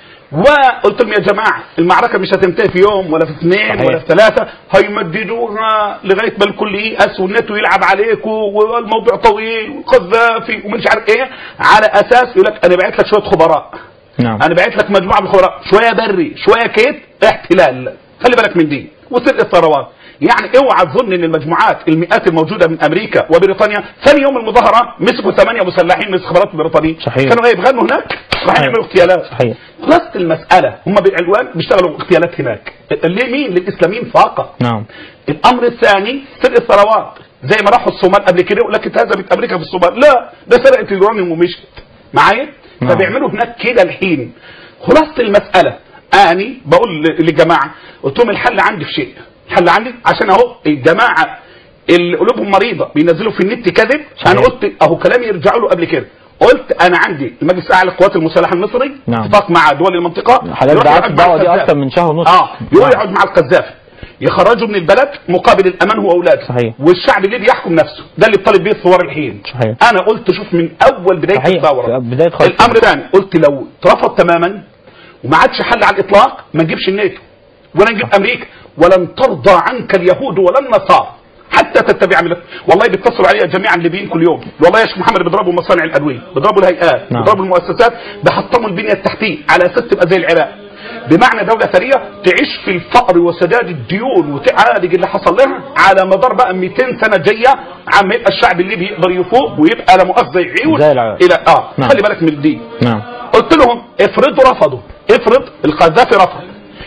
وقلت لهم يا جماعة المعركة مش هتنتهي في يوم ولا في 2 ولا في 3، هيمددوها لغاية ما الكل ييأس والناتو يلعب عليكم والموضوع طويل والقذافي ومش عارف ايه، على أساس يقول لك أنا بعت لك شوية خبراء. نعم. انا بعت لك مجموعه من الخبراء، شويه بري شويه كيت احتلال، خلي بالك من دي وسرقه الثروات. يعني اوعى تظن ان المجموعات المئات الموجوده من امريكا وبريطانيا ثاني يوم المظاهره مسكوا 8 مسلحين من استخبارات بريطانيا. كانوا يبغوا هناك راح يعملوا اغتيالات. خلاص المساله هم بالعنوان بيشتغلوا اغتيالات هناك. ليه؟ مين؟ للاسلاميين فقط. نعم. الامر الثاني سرقه الثروات، زي ما راحوا الصومال قبل كده يقول لك اتهزمت امريكا في الصومال، لا ده سرقت اليورانيوم ومشت معايا. فبيعملوا هناك كده الحين. خلاصة المسألة اني بقول للجماعة، قلت لهم الحل عندي في شيء، الحل عندي عشان اهو الجماعة اللي قلوبهم مريضة بينزلوا في النت كذب. انا قلت اهو كلامي يرجعوا له قبل كده. قلت انا عندي المجلس الاعلى للقوات المسلحة المصري اتفاق مع دول المنطقة، حضرتك الدعوة دي اكتر من شهر ونص. يروح يقعد مع القذافي يخرجوا من البلد مقابل الامان هو اولاده. والشعب الليبي يحكم نفسه، ده اللي بيطالب بيه الثوار الحين. انا قلت شوف من اول بدايه الثوره الامر ده، قلت لو اترفض تماما وما عادش حل على الاطلاق ما نجيبش الناتو ولا نجيب امريكا، ولن ترضى عنك اليهود ولا النصارى حتى تتبع ملتهم. والله بيتصلوا عليا جميعا الليبيين كل يوم، والله يا شيخ محمد بيضربوا مصانع الادويه، بيضربوا الهيئات، بيضربوا المؤسسات، بيحطموا البنيه التحتيه على اساس تبقى زي العراق، بمعنى دولة ثرية تعيش في الفقر وسداد الديون وتعالج اللي حصل لها على مدار بقى 200 سنة جاية، عم يبقى الشعب الليبي يقدر يفوق ويبقى لا مؤاخذة يعيش الى نعم. خلي بالك من دي. نعم. قلت لهم افرضوا رفضوا، افرض القذافي رفض،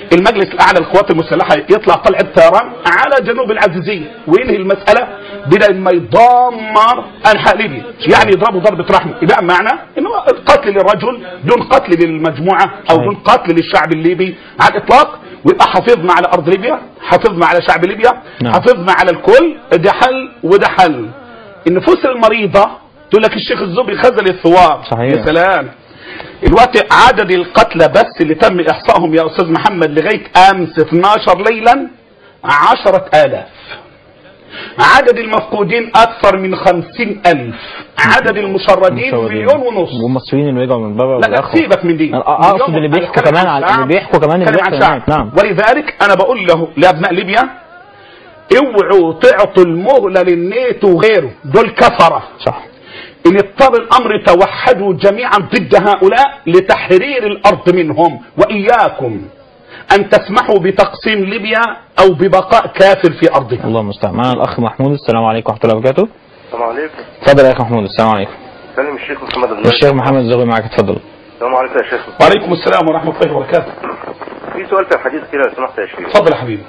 المجلس الاعلى للقوات المسلحه يطلع طلعه طيران على جنوب العزيزيه وينهي المساله بدل ما يدمر انحاء ليبيا، يعني يضربوا ضربه رحمه. يبقى معنى انه القتل للرجل دون قتل للمجموعه او دون قتل للشعب الليبي على الاطلاق، ويبقى حافظنا على ارض ليبيا، حافظنا على شعب ليبيا، حافظنا على الكل. ده حل وده حل. النفوس المريضه تقول لك الشيخ الزبري خذل الثوار. صحيح. يا سلام. الوقت عدد القتلى بس اللي تم احصائهم يا استاذ محمد لغايه امس 12 ليلا 10,000. عدد المفقودين اكثر من 50,000. عدد المشردين 1.5 مليون. والمصريين اللي رجعوا من بره. لا سيبك من دي. اقصد اللي بيحكوا كمان على اللي بيحكوا كمان نعم. ولذلك انا بقول له لابناء ليبيا اوعوا تعطوا المهله للناتو وغيره، دول كفره. صح. إن اضطر الأمر توحدوا جميعا ضد هؤلاء لتحرير الأرض منهم، وإياكم أن تسمحوا بتقسيم ليبيا أو ببقاء كافر في أرضها. الله المستعان. معنا الأخ محمود. السلام عليكم ورحمة الله وبركاته. السلام عليكم. اتفضل يا أخ محمود. السلام عليكم. سلم الشيخ محمد الزغبي. الشيخ محمد الزغبي معك، اتفضل. السلام عليكم يا شيخ. وعليكم السلام ورحمة الله وبركاته. في سؤال في الحديث كده لو سمحت يا شيخ. اتفضل يا حبيبي.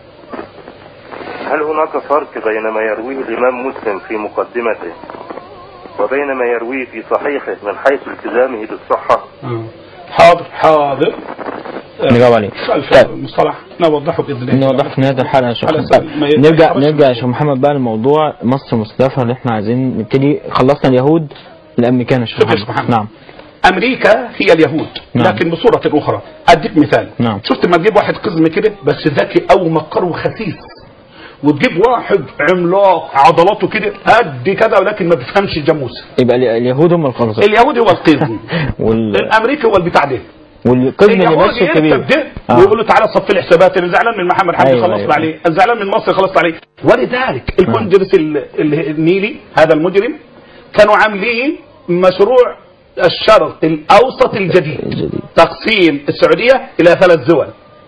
هل هناك فرق بين ما يرويه الإمام مسلم في مقدمته وبين ما يرويه في صحيحه من حيث التزامه بالصحة؟ حاضر نجاوب عليه. المصطلح نوضحه باذن الله. نوضحه في نهايه الحلقه ان شاء الله. نرجع يا شيخ محمد بقى لموضوع مصر المستهدفه اللي احنا عايزين نبتدي. خلصنا اليهود، الامريكان يا شيخ محمد. نعم. امريكا هي اليهود. نعم. لكن بصوره اخرى. اديك مثال. نعم. شفت لما تجيب واحد قزم كده بس ذكي او مكر وخسيس، وتجيب واحد عملاق عضلاته كده قد كده ولكن ما بيفهمش الجاموسه، يبقى اليهود هم القزم. اليهود هو القزم الامريكي هو البتاع ده، والقزم اللي ماشي الكبير ويقول له تعالى صفي لي حسابات، انا زعلان من محمد حمدي خلصت عليه، انا زعلان من مصر خلصت عليه. ولذلك الكونجرس النيلي هذا المجرم كانوا عاملين مشروع الشرق الاوسط الجديد، تقسيم السعوديه الى 3 دول،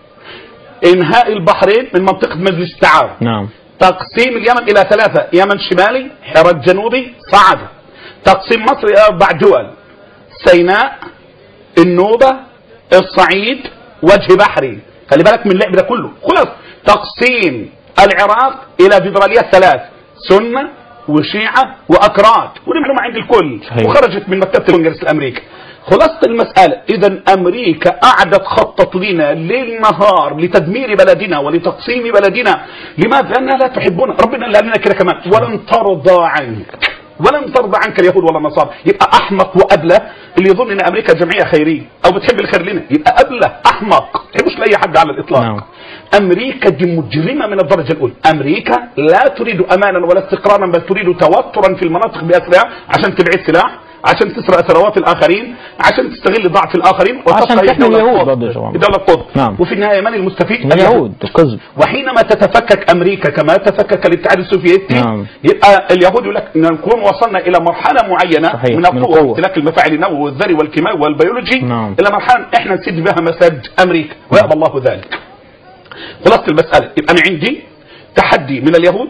انهاء البحرين من منطقه مجلس التعاون. نعم. تقسيم اليمن الى 3، يمن شمالي، حرة جنوبي، صعدة. تقسيم مصر الى 4 دول، سيناء، النوبة، الصعيد، وجه بحري. خلي بالك من اللعب ده كله. خلاص تقسيم العراق الى فيدراليات 3، سنة وشيعة واكراد، ودي معلومة عند الكل. صحيح. وخرجت من مكتبة الكونجرس الامريكي. خلاصة المسألة إذا أمريكا قعدت تخطط لنا ليل نهار لتدمير بلدنا ولتقسيم بلدنا. لماذا؟ لأنها لا تحبنا. ربنا قال لنا كده كمان ولن ترضى عنك اليهود ولا النصارى. يبقى أحمق وأبله اللي يظن أن أمريكا جمعية خيرية أو بتحب الخير لنا، يبقى أبله أحمق، ما تحبش لأي حد على الإطلاق. نعم. أمريكا دي مجرمة من الدرجة الأولى. أمريكا لا تريد أمانا ولا استقرارا، بل تريد توترا في المناطق بأسرها عشان تبعد سلاح، عشان تسرق ثروات الآخرين، عشان تستغل ضعف الآخرين، وعشان تحمي اليهود بدولة قطب. نعم. وفي النهاية من المستفيد؟ اليهود القزم. وحينما تتفكك أمريكا كما تفكك الاتحاد السوفيتي. نعم. يبقى اليهود يقول لك نكون وصلنا إلى مرحلة معينة. صحيح. من القوة، امتلاك المفاعل النووي والذري والكيماوي والبيولوجي. نعم. إلى مرحلة إحنا نسد بها مساج أمريكا، ويأبى الله ذلك. خلاصة المسألة يبقى أنا عندي تحدي من اليهود،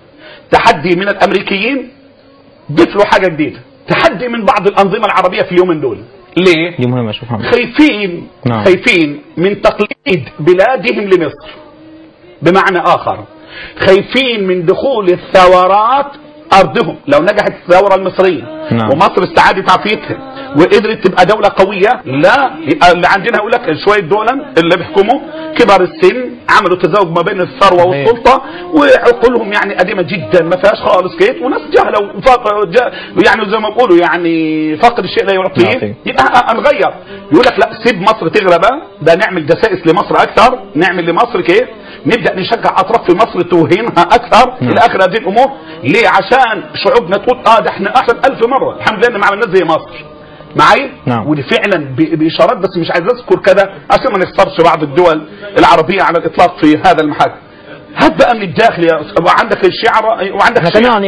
تحدي من الأمريكيين، ضيف له حاجة جديدة، تحدي من بعض الأنظمة العربية في اليومين دول. ليه؟ دي مهمة. شوف خايفين. نعم. خايفين من تقليد بلادهم لمصر. بمعنى آخر خايفين من دخول الثورات أرضهم. لو نجحت الثورة المصرية. نعم. ومصر استعادت عافيتها وقدرت تبقى دولة قوية، لا اللي عندنا يقول لك شوية دول اللي بيحكموا كبار السن عملوا تزاوج ما بين الثروة والسلطة، وعقولهم يعني قديمة جدا ما فيهاش خالص كيت، وناس جهلة يعني زي ما بيقولوا يعني فقد الشيء لا يعطيه. يبقى نغير. يقول لك لا سيب مصر تغلب، ده نعمل دسائس لمصر أكثر، نعمل لمصر كيف، نبدأ نشجع أطراف في مصر توهينها أكثر. إلى آخر هذه الأمور. ليه؟ عشان شعوبنا تقول ده احنا أحسن 1000 مرة الحمد لله ما عملناش زي مصر. معايا؟ نعم. ودي فعلا بإشارات بس مش عايز أذكر كذا عشان ما نخسرش بعض الدول العربية على الإطلاق في هذا المحك. هات بقى من الداخل يا وعندك الشعراء وعندك احنا كمان عن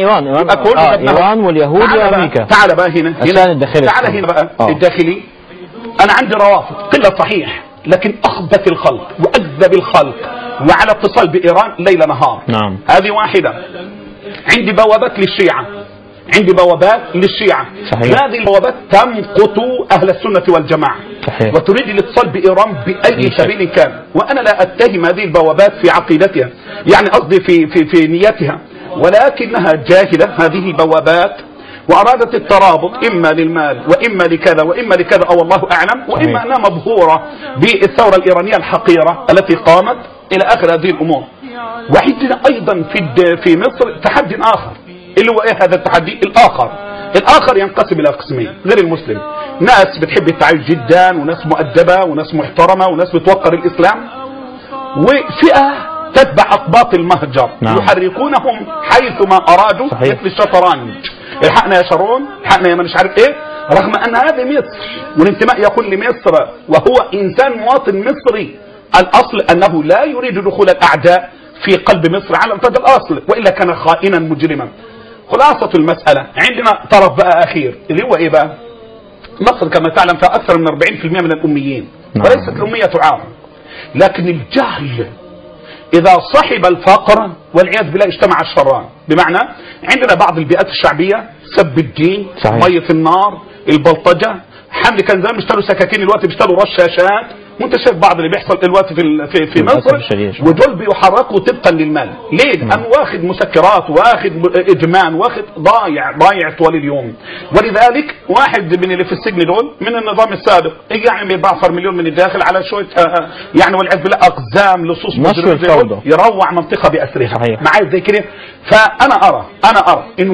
إيران واليهود وأمريكا. تعال بقى هنا تعال هنا بقى الداخلي. أنا عندي روافض قلة صحيح، لكن أخبث الخلق وأكذب الخلق وعلى اتصال بإيران ليل نهار. نعم. هذه واحدة. عندي بوابات للشيعة عندي بوابات للشيعة. صحيح. هذه البوابات تمقت أهل السنة والجماعة. صحيح. وتريد الاتصال بإيران بأي سبيل كان، وأنا لا أتهم هذه البوابات في عقيدتها، يعني قصدي في نيتها، ولكنها جاهلة هذه البوابات، وأرادت الترابط إما للمال وإما لكذا وإما لكذا أو الله أعلم، وإما أنها مبهورة بالثورة الإيرانية الحقيرة التي قامت إلى آخر هذه الأمور. وعندنا أيضا في مصر تحدي آخر، اللي هو إيه هذا التحدي الآخر ينقسم إلى قسمين غير المسلم. ناس بتحب التعايش جدا، وناس مؤدبة، وناس محترمة، وناس بتوقر الإسلام، وفئة تتبع أقباط المهجر. نعم. يحركونهم حيثما أرادوا. صحيح. مثل الشطرنج، الحقنا يا شارون، الحقنا يا مش عارف ايه، رغم ان هذه مصر والانتماء يكون لمصر، وهو انسان مواطن مصري. الاصل انه لا يريد دخول الاعداء في قلب مصر على هذا الاصل، والا كان خائنا مجرما. خلاصة المسألة عندنا طرف بقى اخير، اللي هو ايه بقى؟ مصر كما تعلم فيها اكثر من 40% من الاميين. نعم. وليست الامية تعارض، لكن الجهل إذا صحب الفقر والعياذ بالله اجتمع الشران. بمعنى عندنا بعض البيئات الشعبية سب الدين، مية النار، البلطجة، حمل كان زمان بيشتروا سكاكين، الوقت بيشتروا رشاشات، وانت شايف بعض اللي بيحصل الوقت في مصر، ودول بيحركوا طبقا للمال. ليه؟ لأنه واخد مسكرات، واخد إدمان، واخد ضايع طوال اليوم. ولذلك واحد من اللي في السجن دول من النظام السابق يعني بيبعفر مليون من الداخل على شوية يعني والعياذ بالله أقزام لصوص يروع منطقة بأسرها. معايا زي كده. فأنا أرى إنه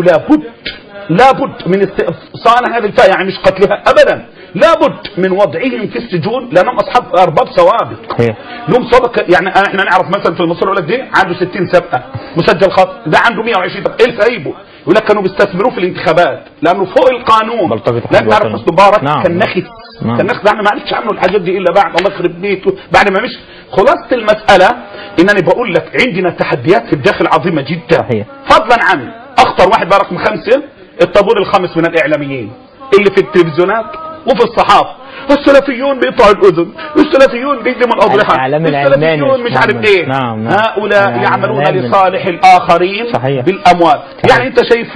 لابد من استئصال هذه الفئة، يعني مش قتلها أبدا، لابد من وضعهم في السجون، لأنهم أصحاب أرباب سوابق. لهم سابق. يعني احنا نعرف مثلا في المصري يقول لك دي عنده 60 سابقة مسجل خط، ده عنده 120 سابقة. ايه سايبه؟ يقول لك كانوا بيستثمروه في الانتخابات لأنه فوق القانون. لأن تعرف حسني مبارك كان نخس. كان نخس، احنا ما عرفتش عنه الحاجات دي إلا بعد الله يخرب بيته بعد ما مشي. خلاصة المسألة إنني بقول لك عندنا تحديات في الداخل عظيمة جدا. فضلا عن أخطر واحد بقى رقم 5، الطابور الخامس من الإعلاميين اللي في التلفزيونات وفي الصحافة. السلفيون بيقطعوا الأذن، السلفيون بيقدموا الأضرحة، السلفيون مش عارف ايه. هؤلاء يعملون لصالح الآخرين. صحيح. بالأموال. يعني أنت شايف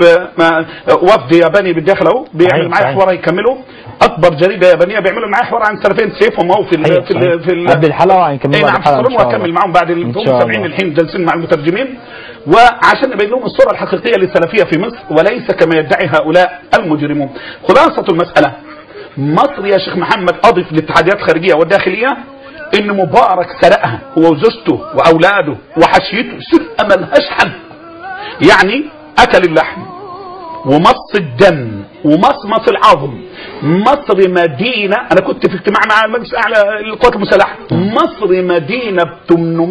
وفد ياباني بالداخل أهو بيعمل معايا حوار يكملوا. أكبر جريدة يابانية بيعملوا معايا حوار عن سلفين سيفهم أهو في قبل الحلقة هنكمل بعد الحلقة وهكمل معهم بعد الفوم 70 الحين جالسين مع المترجمين، وعشان نبين لهم الصورة الحقيقية للسلفية في مصر وليس كما يدعي هؤلاء المجرمون. خلاصة المسألة، مصر يا شيخ محمد أضف للاتحاديات الخارجية والداخلية إن مبارك سرقها هو وزوجته وأولاده وحشيته سرقة ملهاش حل. يعني أكل اللحم ومص الدم ومصمص العظم. مصر مدينة، أنا كنت في اجتماع مع المجلس الأعلى للقوات المسلحة، مصر مدينة ب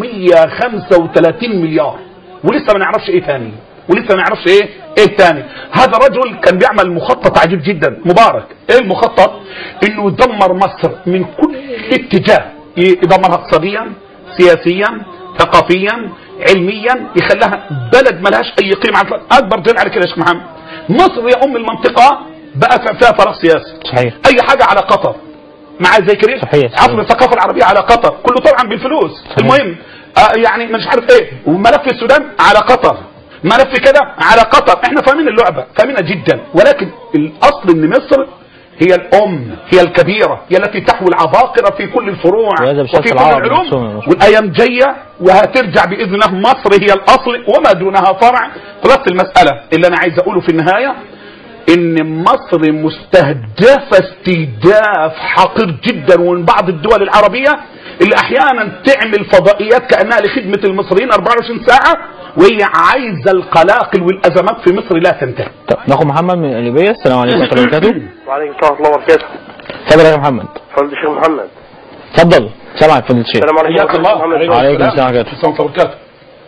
835 مليار، ولسه ما نعرفش ايه ثاني، ولسه ما نعرفش ايه ثاني. هذا رجل كان بيعمل مخطط عجيب جدا مبارك. ايه المخطط؟ انه يدمر مصر من كل اتجاه، يدمرها اقتصاديا، سياسيا، ثقافيا، علميا، يخليها بلد ملهاش اي قيمه. اكبر دليل على كده يا شيخ محمد، مصر يا ام المنطقه بقى فيها فراغ سياسي. صحيح. اي حاجه على قطر مع زي كده. عصر الثقافه العربيه على قطر، كله طبعا بالفلوس. صحيح. المهم يعني مش عارف ايه، وملف السودان على قطر، ملف كده على قطر. احنا فاهمين اللعبه، فاهمينها جدا، ولكن الاصل ان مصر هي الام، هي الكبيره، هي التي تحوي العباقره في كل الفروع وفي كل العلوم، والايام جايه وهترجع باذن الله. مصر هي الاصل وما دونها فرع. خلاص المساله اللي انا عايز اقوله في النهايه ان مصر مستهدفه استهداف حقير جدا، ومن بعض الدول العربيه اللي احيانا تعمل فضائيات كانها لخدمه المصريين 24 ساعه، وهي عايزه القلاقل والازمات في مصر لا تنتهي. طب ناخد محمد من ليبيا. السلام عليكم ورحمه الله وبركاته. وعليكم السلام ورحمه الله وبركاته. اتفضل يا محمد. فضل الشيخ محمد. اتفضل سامعك فضل الشيخ. السلام عليكم ورحمه الله وبركاته. وعليكم السلام ورحمه الله وبركاته.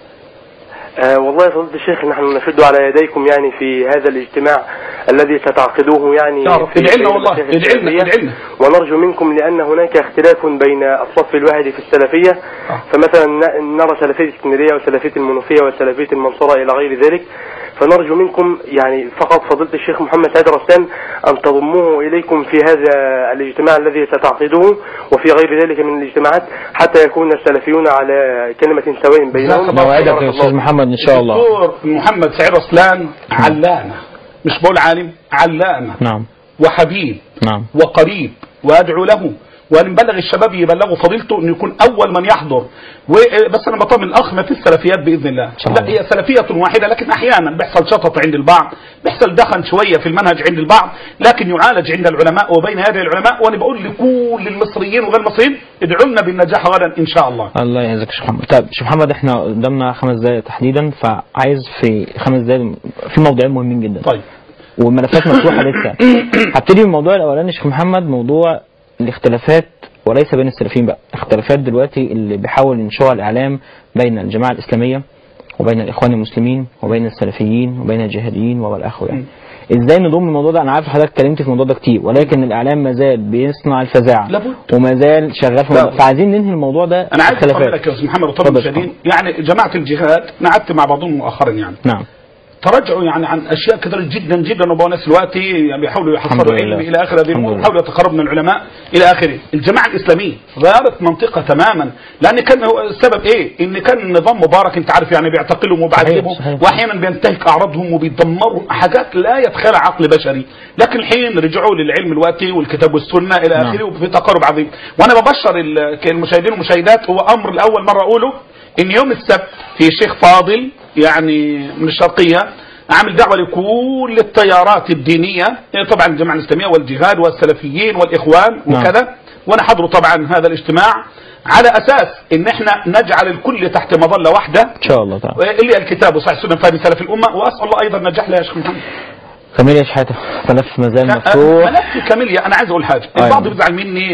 والله يا فضيلة الشيخ نحن نشد على يديكم يعني في هذا الاجتماع الذي ستعقدوه يعني ادعي لنا والله، ادعي لنا، ونرجو منكم لأن هناك اختلاف بين الصف الواحد في السلفية. فمثلا نرى سلفية اسكندرية وسلفية المنوفية وسلفية المنصورة إلى غير ذلك، فنرجو منكم يعني فقط فضيلة الشيخ محمد سعيد رسلان أن تضموه إليكم في هذا الاجتماع الذي ستعقدوه وفي غير ذلك من الاجتماعات، حتى يكون السلفيون على كلمة سواء بينهم. موعدك يا أستاذ محمد إن شاء الله. الدكتور محمد سعيد رسلان علامة مش بقول عالم، علامة نعم وحبيب نعم وقريب، وأدعو له ونبلغ الشباب يبلغوا فضيلته انه يكون اول من يحضر. وبس انا بطمن الاخ ما فيش سلفيات باذن الله، لا هي سلفيه واحده، لكن احيانا بيحصل شطط عند البعض، بيحصل دخن شويه في المنهج عند البعض، لكن يعالج عند العلماء وبين يدي العلماء. وانا بقول لكل المصريين وغير المصريين ادعوا لنا بالنجاح غدا ان شاء الله. الله يعزك يا شيخ محمد. طيب شيخ محمد، احنا قدامنا 5 دقائق تحديدا، فعايز في 5 دقائق في موضوعين مهمين جدا. طيب والملفات مفتوحه لسه. هبتدي بالموضوع الاولاني يا شيخ محمد، موضوع الاختلافات، وليس بين السلفيين بقى، اختلافات دلوقتي اللي بيحاول ينشرها الاعلام بين الجماعه الاسلاميه وبين الاخوان المسلمين وبين السلفيين وبين الجهاديين والاخوه. يعني ازاي نضم الموضوع ده؟ انا عارف حضرتك اتكلمت في الموضوع ده كتير، ولكن الاعلام ما زال بيصنع الفزاعه وما زال شغال في الموضوع، فعايزين ننهي الموضوع ده. انا عايز اقول لك يا استاذ محمد وطبعا المشاهدين، يعني جماعه الجهاد قعدت مع بعضهم مؤخرا يعني نعم ترجعوا يعني عن اشياء كثيره جدا جدا، وبناس دلوقتي يعني بيحاولوا يحصلوا علم الى اخره، بيحاولوا يتقربوا من العلماء الى اخره. الجماعه الاسلاميه غيرت منطقه تماما، لان كان هو السبب ايه؟ ان كان نظام مبارك انت عارف يعني بيعتقلهم وبيعذبهم، واحيانا بينتهك اعراضهم وبيدمروا حاجات لا يتخيلها عقل بشري. لكن الحين رجعوا للعلم الوقتي والكتاب والسنه الى اخره، وفي تقارب عظيم. وانا ببشر المشاهدين والمشاهدات، هو امر لاول مره اقوله، ان يوم السبت في شيخ فاضل يعني من الشرقية عامل دعوة لكل التيارات الدينية، طبعا الجماعة الإسلامية والجهاد والسلفيين والإخوان وكذا، وانا حضروا طبعا هذا الاجتماع على أساس ان احنا نجعل الكل تحت مظلة واحدة ان شاء الله تعالى، اللي الكتاب وصحيح السنة فهم سلف الأمة. وأسأل الله أيضا النجاح لها يا شيخ محمد. كاميليا شحاتة ملف ما زال مفتوح. ملف كاميليا انا عايز اقول حاجه، البعض بيزعل مني،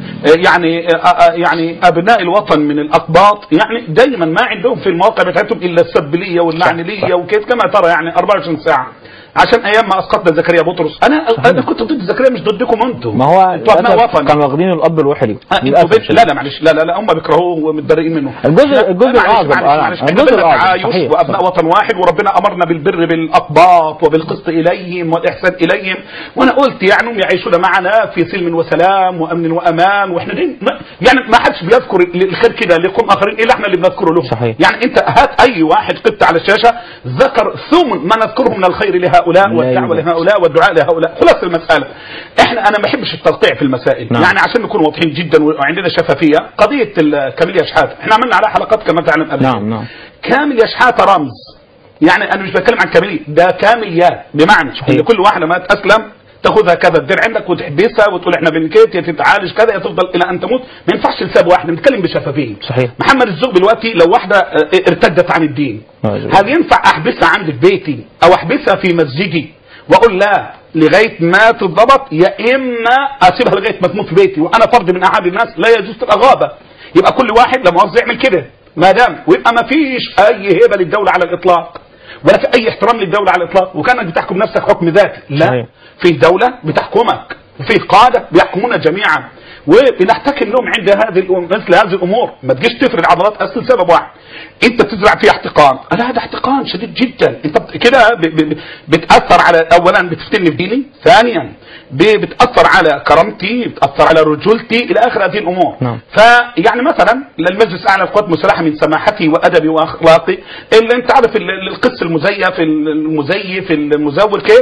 ويعني ابناء الوطن من الاقباط يعني دايما ما عندهم في المواقع بتاعتهم الا السب ليا واللعن ليا وكيف كما ترى يعني 24 ساعه. عشان ايام ما اسقطنا زكريا بطرس انا كنت ضد زكريا مش ضدكم انتم. ما هو ابناء وطن كانوا واخدين الاب الوحدي. لا معلش، لا هم بيكرهوه ومتبرئين منه. الجزء الاعظم الجزء الاعظم وابناء وطن واحد، وربنا امرنا بالبر بالاقباط وبالقسط اليهم والاحسان اليهم. وانا قلت يعني هم يعيشون معنا في سلم وسلام وامن وامان، واحنا يعني ما حدش بيذكر الخير كده لقوم اخرين الا احنا اللي بنذكره لهم. صحيح. يعني انت هات اي واحد قبت على الشاشه ذكر ثم ما نذكره من الخير لهؤلاء والدعوه لهؤلاء والدعاء لهؤلاء. خلاص المساله انا ما بحبش التقطيع في المسائل. نعم. يعني عشان نكون واضحين جدا وعندنا شفافيه. قضيه كاميليا شحاته احنا عملنا عليها حلقات كما تعلم قبل. نعم. كاميليا شحاته رمز، يعني انا مش بتكلم عن كاميليا، ده كاميليا بمعنى ان كل واحده ما تسلم تاخذها كذا تدير عندك وتحبسها وتقول احنا بنكيت يا تتعالج كذا يا تفضل الى ان تموت. ما ينفعش لسبب واحد، بنتكلم بشفافيه. صحيح. محمد الزوق دلوقتي لو واحده ارتدت عن الدين، هل ينفع احبسها عندي في بيتي او احبسها في مسجدي واقول لا لغايه ما تتضبط، يا اما اسيبها لغايه ما تموت في بيتي وانا فرد من احد الناس لا يجوز الغابه؟ يبقى كل واحد لما عاوز يعمل كده ما دام، ويبقى ما فيش اي هيبه للدوله على الاطلاق ولا في اي احترام للدوله على الاطلاق، وكانك بتحكم نفسك حكم ذاتي. لا، في دوله بتحكمك وفي قاده بيحكمونا جميعا، وبنحتكم لهم عند مثل هذه الامور. ما تجيش تفرد عضلات اصل سبب واحد انت بتزرع فيه احتقان. هذا احتقان شديد جدا. انت كده بتاثر على، اولا بتفتني في ديني، ثانيا بتاثر على كرامتي، بتاثر على رجولتي الى اخر هذه الامور. فيعني مثلا المجلس الاعلى للقوات المسلحه من سماحتي وادبي واخلاقي، اللي انت عارف القس المزيف المزيف المزور كيف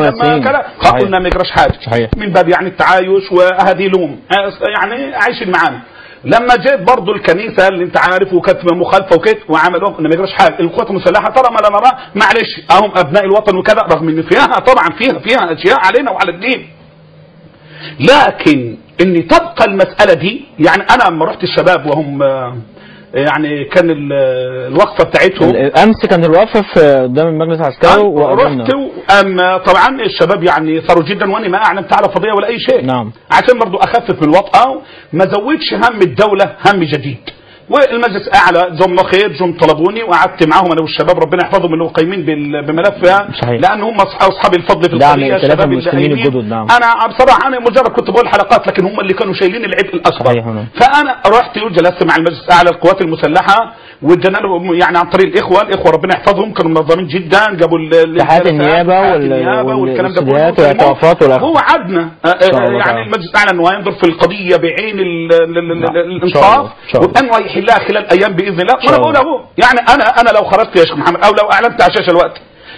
قلنا ما يجراش حاجه من باب يعني التعايش وهذه لوم يعني عايشين معانا. لما جيت برضو الكنيسه اللي انت عارف وكانت مخالفه وكده وعملوا انه ما يجراش حاجه، القوات المسلحه ترى ما لا نرى معلش اهم ابناء الوطن وكذا، رغم ان فيها طبعا فيها اشياء علينا وعلى الدين، لكن ان تبقى المساله دي. يعني انا لما رحت الشباب وهم يعني كان الوقفه بتاعتهم امس كان الوقفه في قدام المجلس العسكري ورحت طبعا الشباب يعني ثروا جدا، وانا ما اعلنت على فضيه ولا اي شيء. نعم. عشان برضو اخفف من الوطأه ما زودش هم الدوله هم جديد. والمجلس اعلى جم خير جم طلبوني وقعدت معاهم انا والشباب ربنا يحفظهم انه قايمين بملفها، لان هم اصحاب الفضل في القضيه الشباب المسلمين الجدد. نعم. انا بصراحه انا مجرد كنت بقول حلقات، لكن هم اللي كانوا شايلين العبء الاكبر. فانا رحت وجلست مع المجلس الاعلى للقوات المسلحه وادينا لهم يعني عن طريق الاخوه ربنا يحفظهم كانوا منظمين جدا، جابوا اتحاد النيابه والكلام ده كله ووعدنا يعني المجلس الاعلى انه ينظر في القضيه بعين الانصاف وانه يحلها خلال ايام باذن الله. وانا بقول اهو يعني انا لو خرجت يا شيخ محمد او لو اعلنت على الشاشه الوقت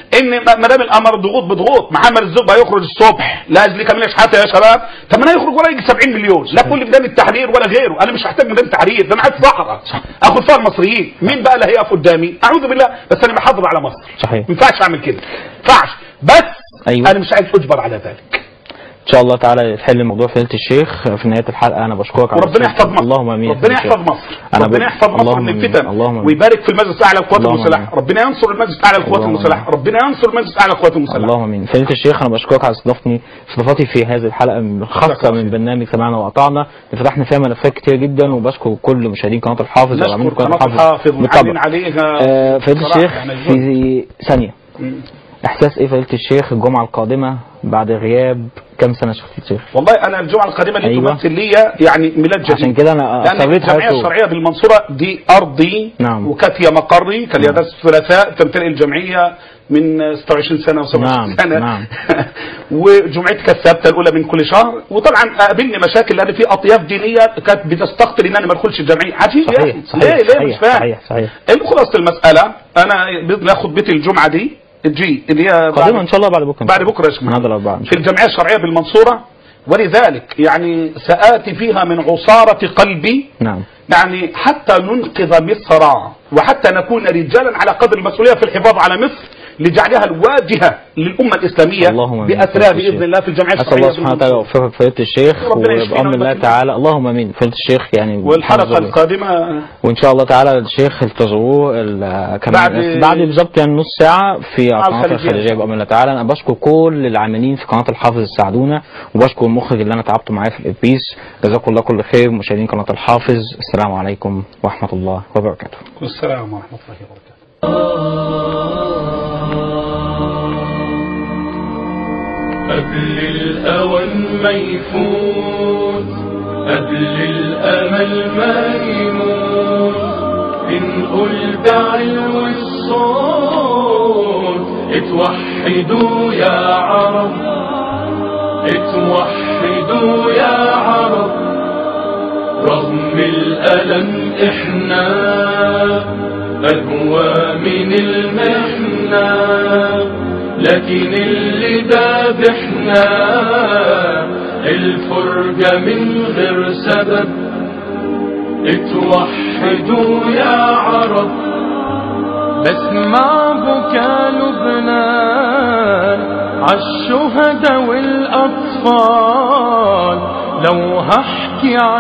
ان ما دام الامر ضغوط بضغوط، محمد الزبده يخرج الصبح لا لي كمان شحاته يا شباب، طب ما انا يخرج ولا يجي 70 مليون، لا كل ميدان التحرير ولا غيره، انا مش محتاج ميدان التحرير، ده انا قاعد في صحراء اخد فيها المصريين، مين بقى اللي هيقف قدامي؟ اعوذ بالله، بس انا بحافظ على مصر. صحيح. ما ينفعش اعمل كده، ما ينفعش، بس أيوة. انا مش عايز اجبر على ذلك. ان شاء الله تعالى يحل الموضوع فضيلة الشيخ في نهايه الحلقه. انا بشكرك على وربنا يحفظ مصر. اللهم امين. ربنا يحفظ مصر، ربنا يحفظ مصر من الفتن، ويبارك في المجلس الاعلى للقوات المسلحه، ربنا ينصر المجلس الاعلى للقوات المسلحه، ربنا ينصر المجلس الاعلى للقوات المسلحه. اللهم امين. فضيلة الشيخ انا بشكرك على استضافتي في هذه الحلقه الخاصه من برنامج سمعنا وأطعنا، فتحنا فيها ملفات كتير جدا، وبشكر كل مشاهدين قناه الحافظ وعاملين قناه الحافظ وعاملين عليها. فضيلة الشيخ في ثانيه، احساس ايه فضيلة الشيخ الجمعه القادمه بعد غياب كم سنه شيخ الشيخ؟ والله انا الجمعه القادمه دي تمثل ليا يعني ميلاد جديد، عشان كده انا لان الجمعيه الشرعيه بالمنصوره دي ارضي. نعم. وكانت هي مقري، كان يا درس الثلاثاء تمتلئ الجمعيه من 26 سنه و27 سنه. نعم. وجمعتي كانت ثابته الاولى من كل شهر، وطبعا قابلني مشاكل لان في اطياف دينيه كانت بتستقتل ان انا ما ادخلش الجمعيه. عجيب يعني. ليه مش فاهم. صحيح. خلاصه المساله انا باذن الله خطبتي الجمعه دي اللي هي قادمه ان شاء الله بعد بكره يا شيخ في الجمعيه الشرعيه بالمنصوره، ولذلك يعني سآتي فيها من عصاره قلبي. نعم. يعني حتى ننقذ مصر، وحتى نكون رجالا على قدر المسؤوليه في الحفاظ على مصر، لجعلها الواجهه للامه الاسلاميه بأسرها باذن الله في الجمعيه الشرعيه. الله سبحانه وتعالى يوفقك فضيلة الشيخ، وبأمر الله تعالى اللهم امين. فضيلة الشيخ يعني والحلقه القادمه وان شاء الله تعالى الشيخ التزوروه بعد بالظبط يعني نص ساعه في قناه الخليجيه بأمر الله تعالى. انا بشكر كل العاملين في قناه الحافظ ساعدونا، وبشكر المخرج اللي انا تعبت معاه في الابيس. جزاكم الله كل خير مشاهدين قناه الحافظ. السلام عليكم ورحمه الله وبركاته. والسلام ورحمه الله وبركاته. قبل الأوان ما يفوت، قبل الأمل ما يموت، بنقول بعلو الصوت اتوحدوا يا عرب، اتوحدوا يا عرب، رغم الألم احنا أقوى من المحنة، لكن اللي ذابحنا الفرقة من غير سبب، اتوحدوا يا عرب. بسمع بكاء لبنان عالشهداء والأطفال، لو هحكي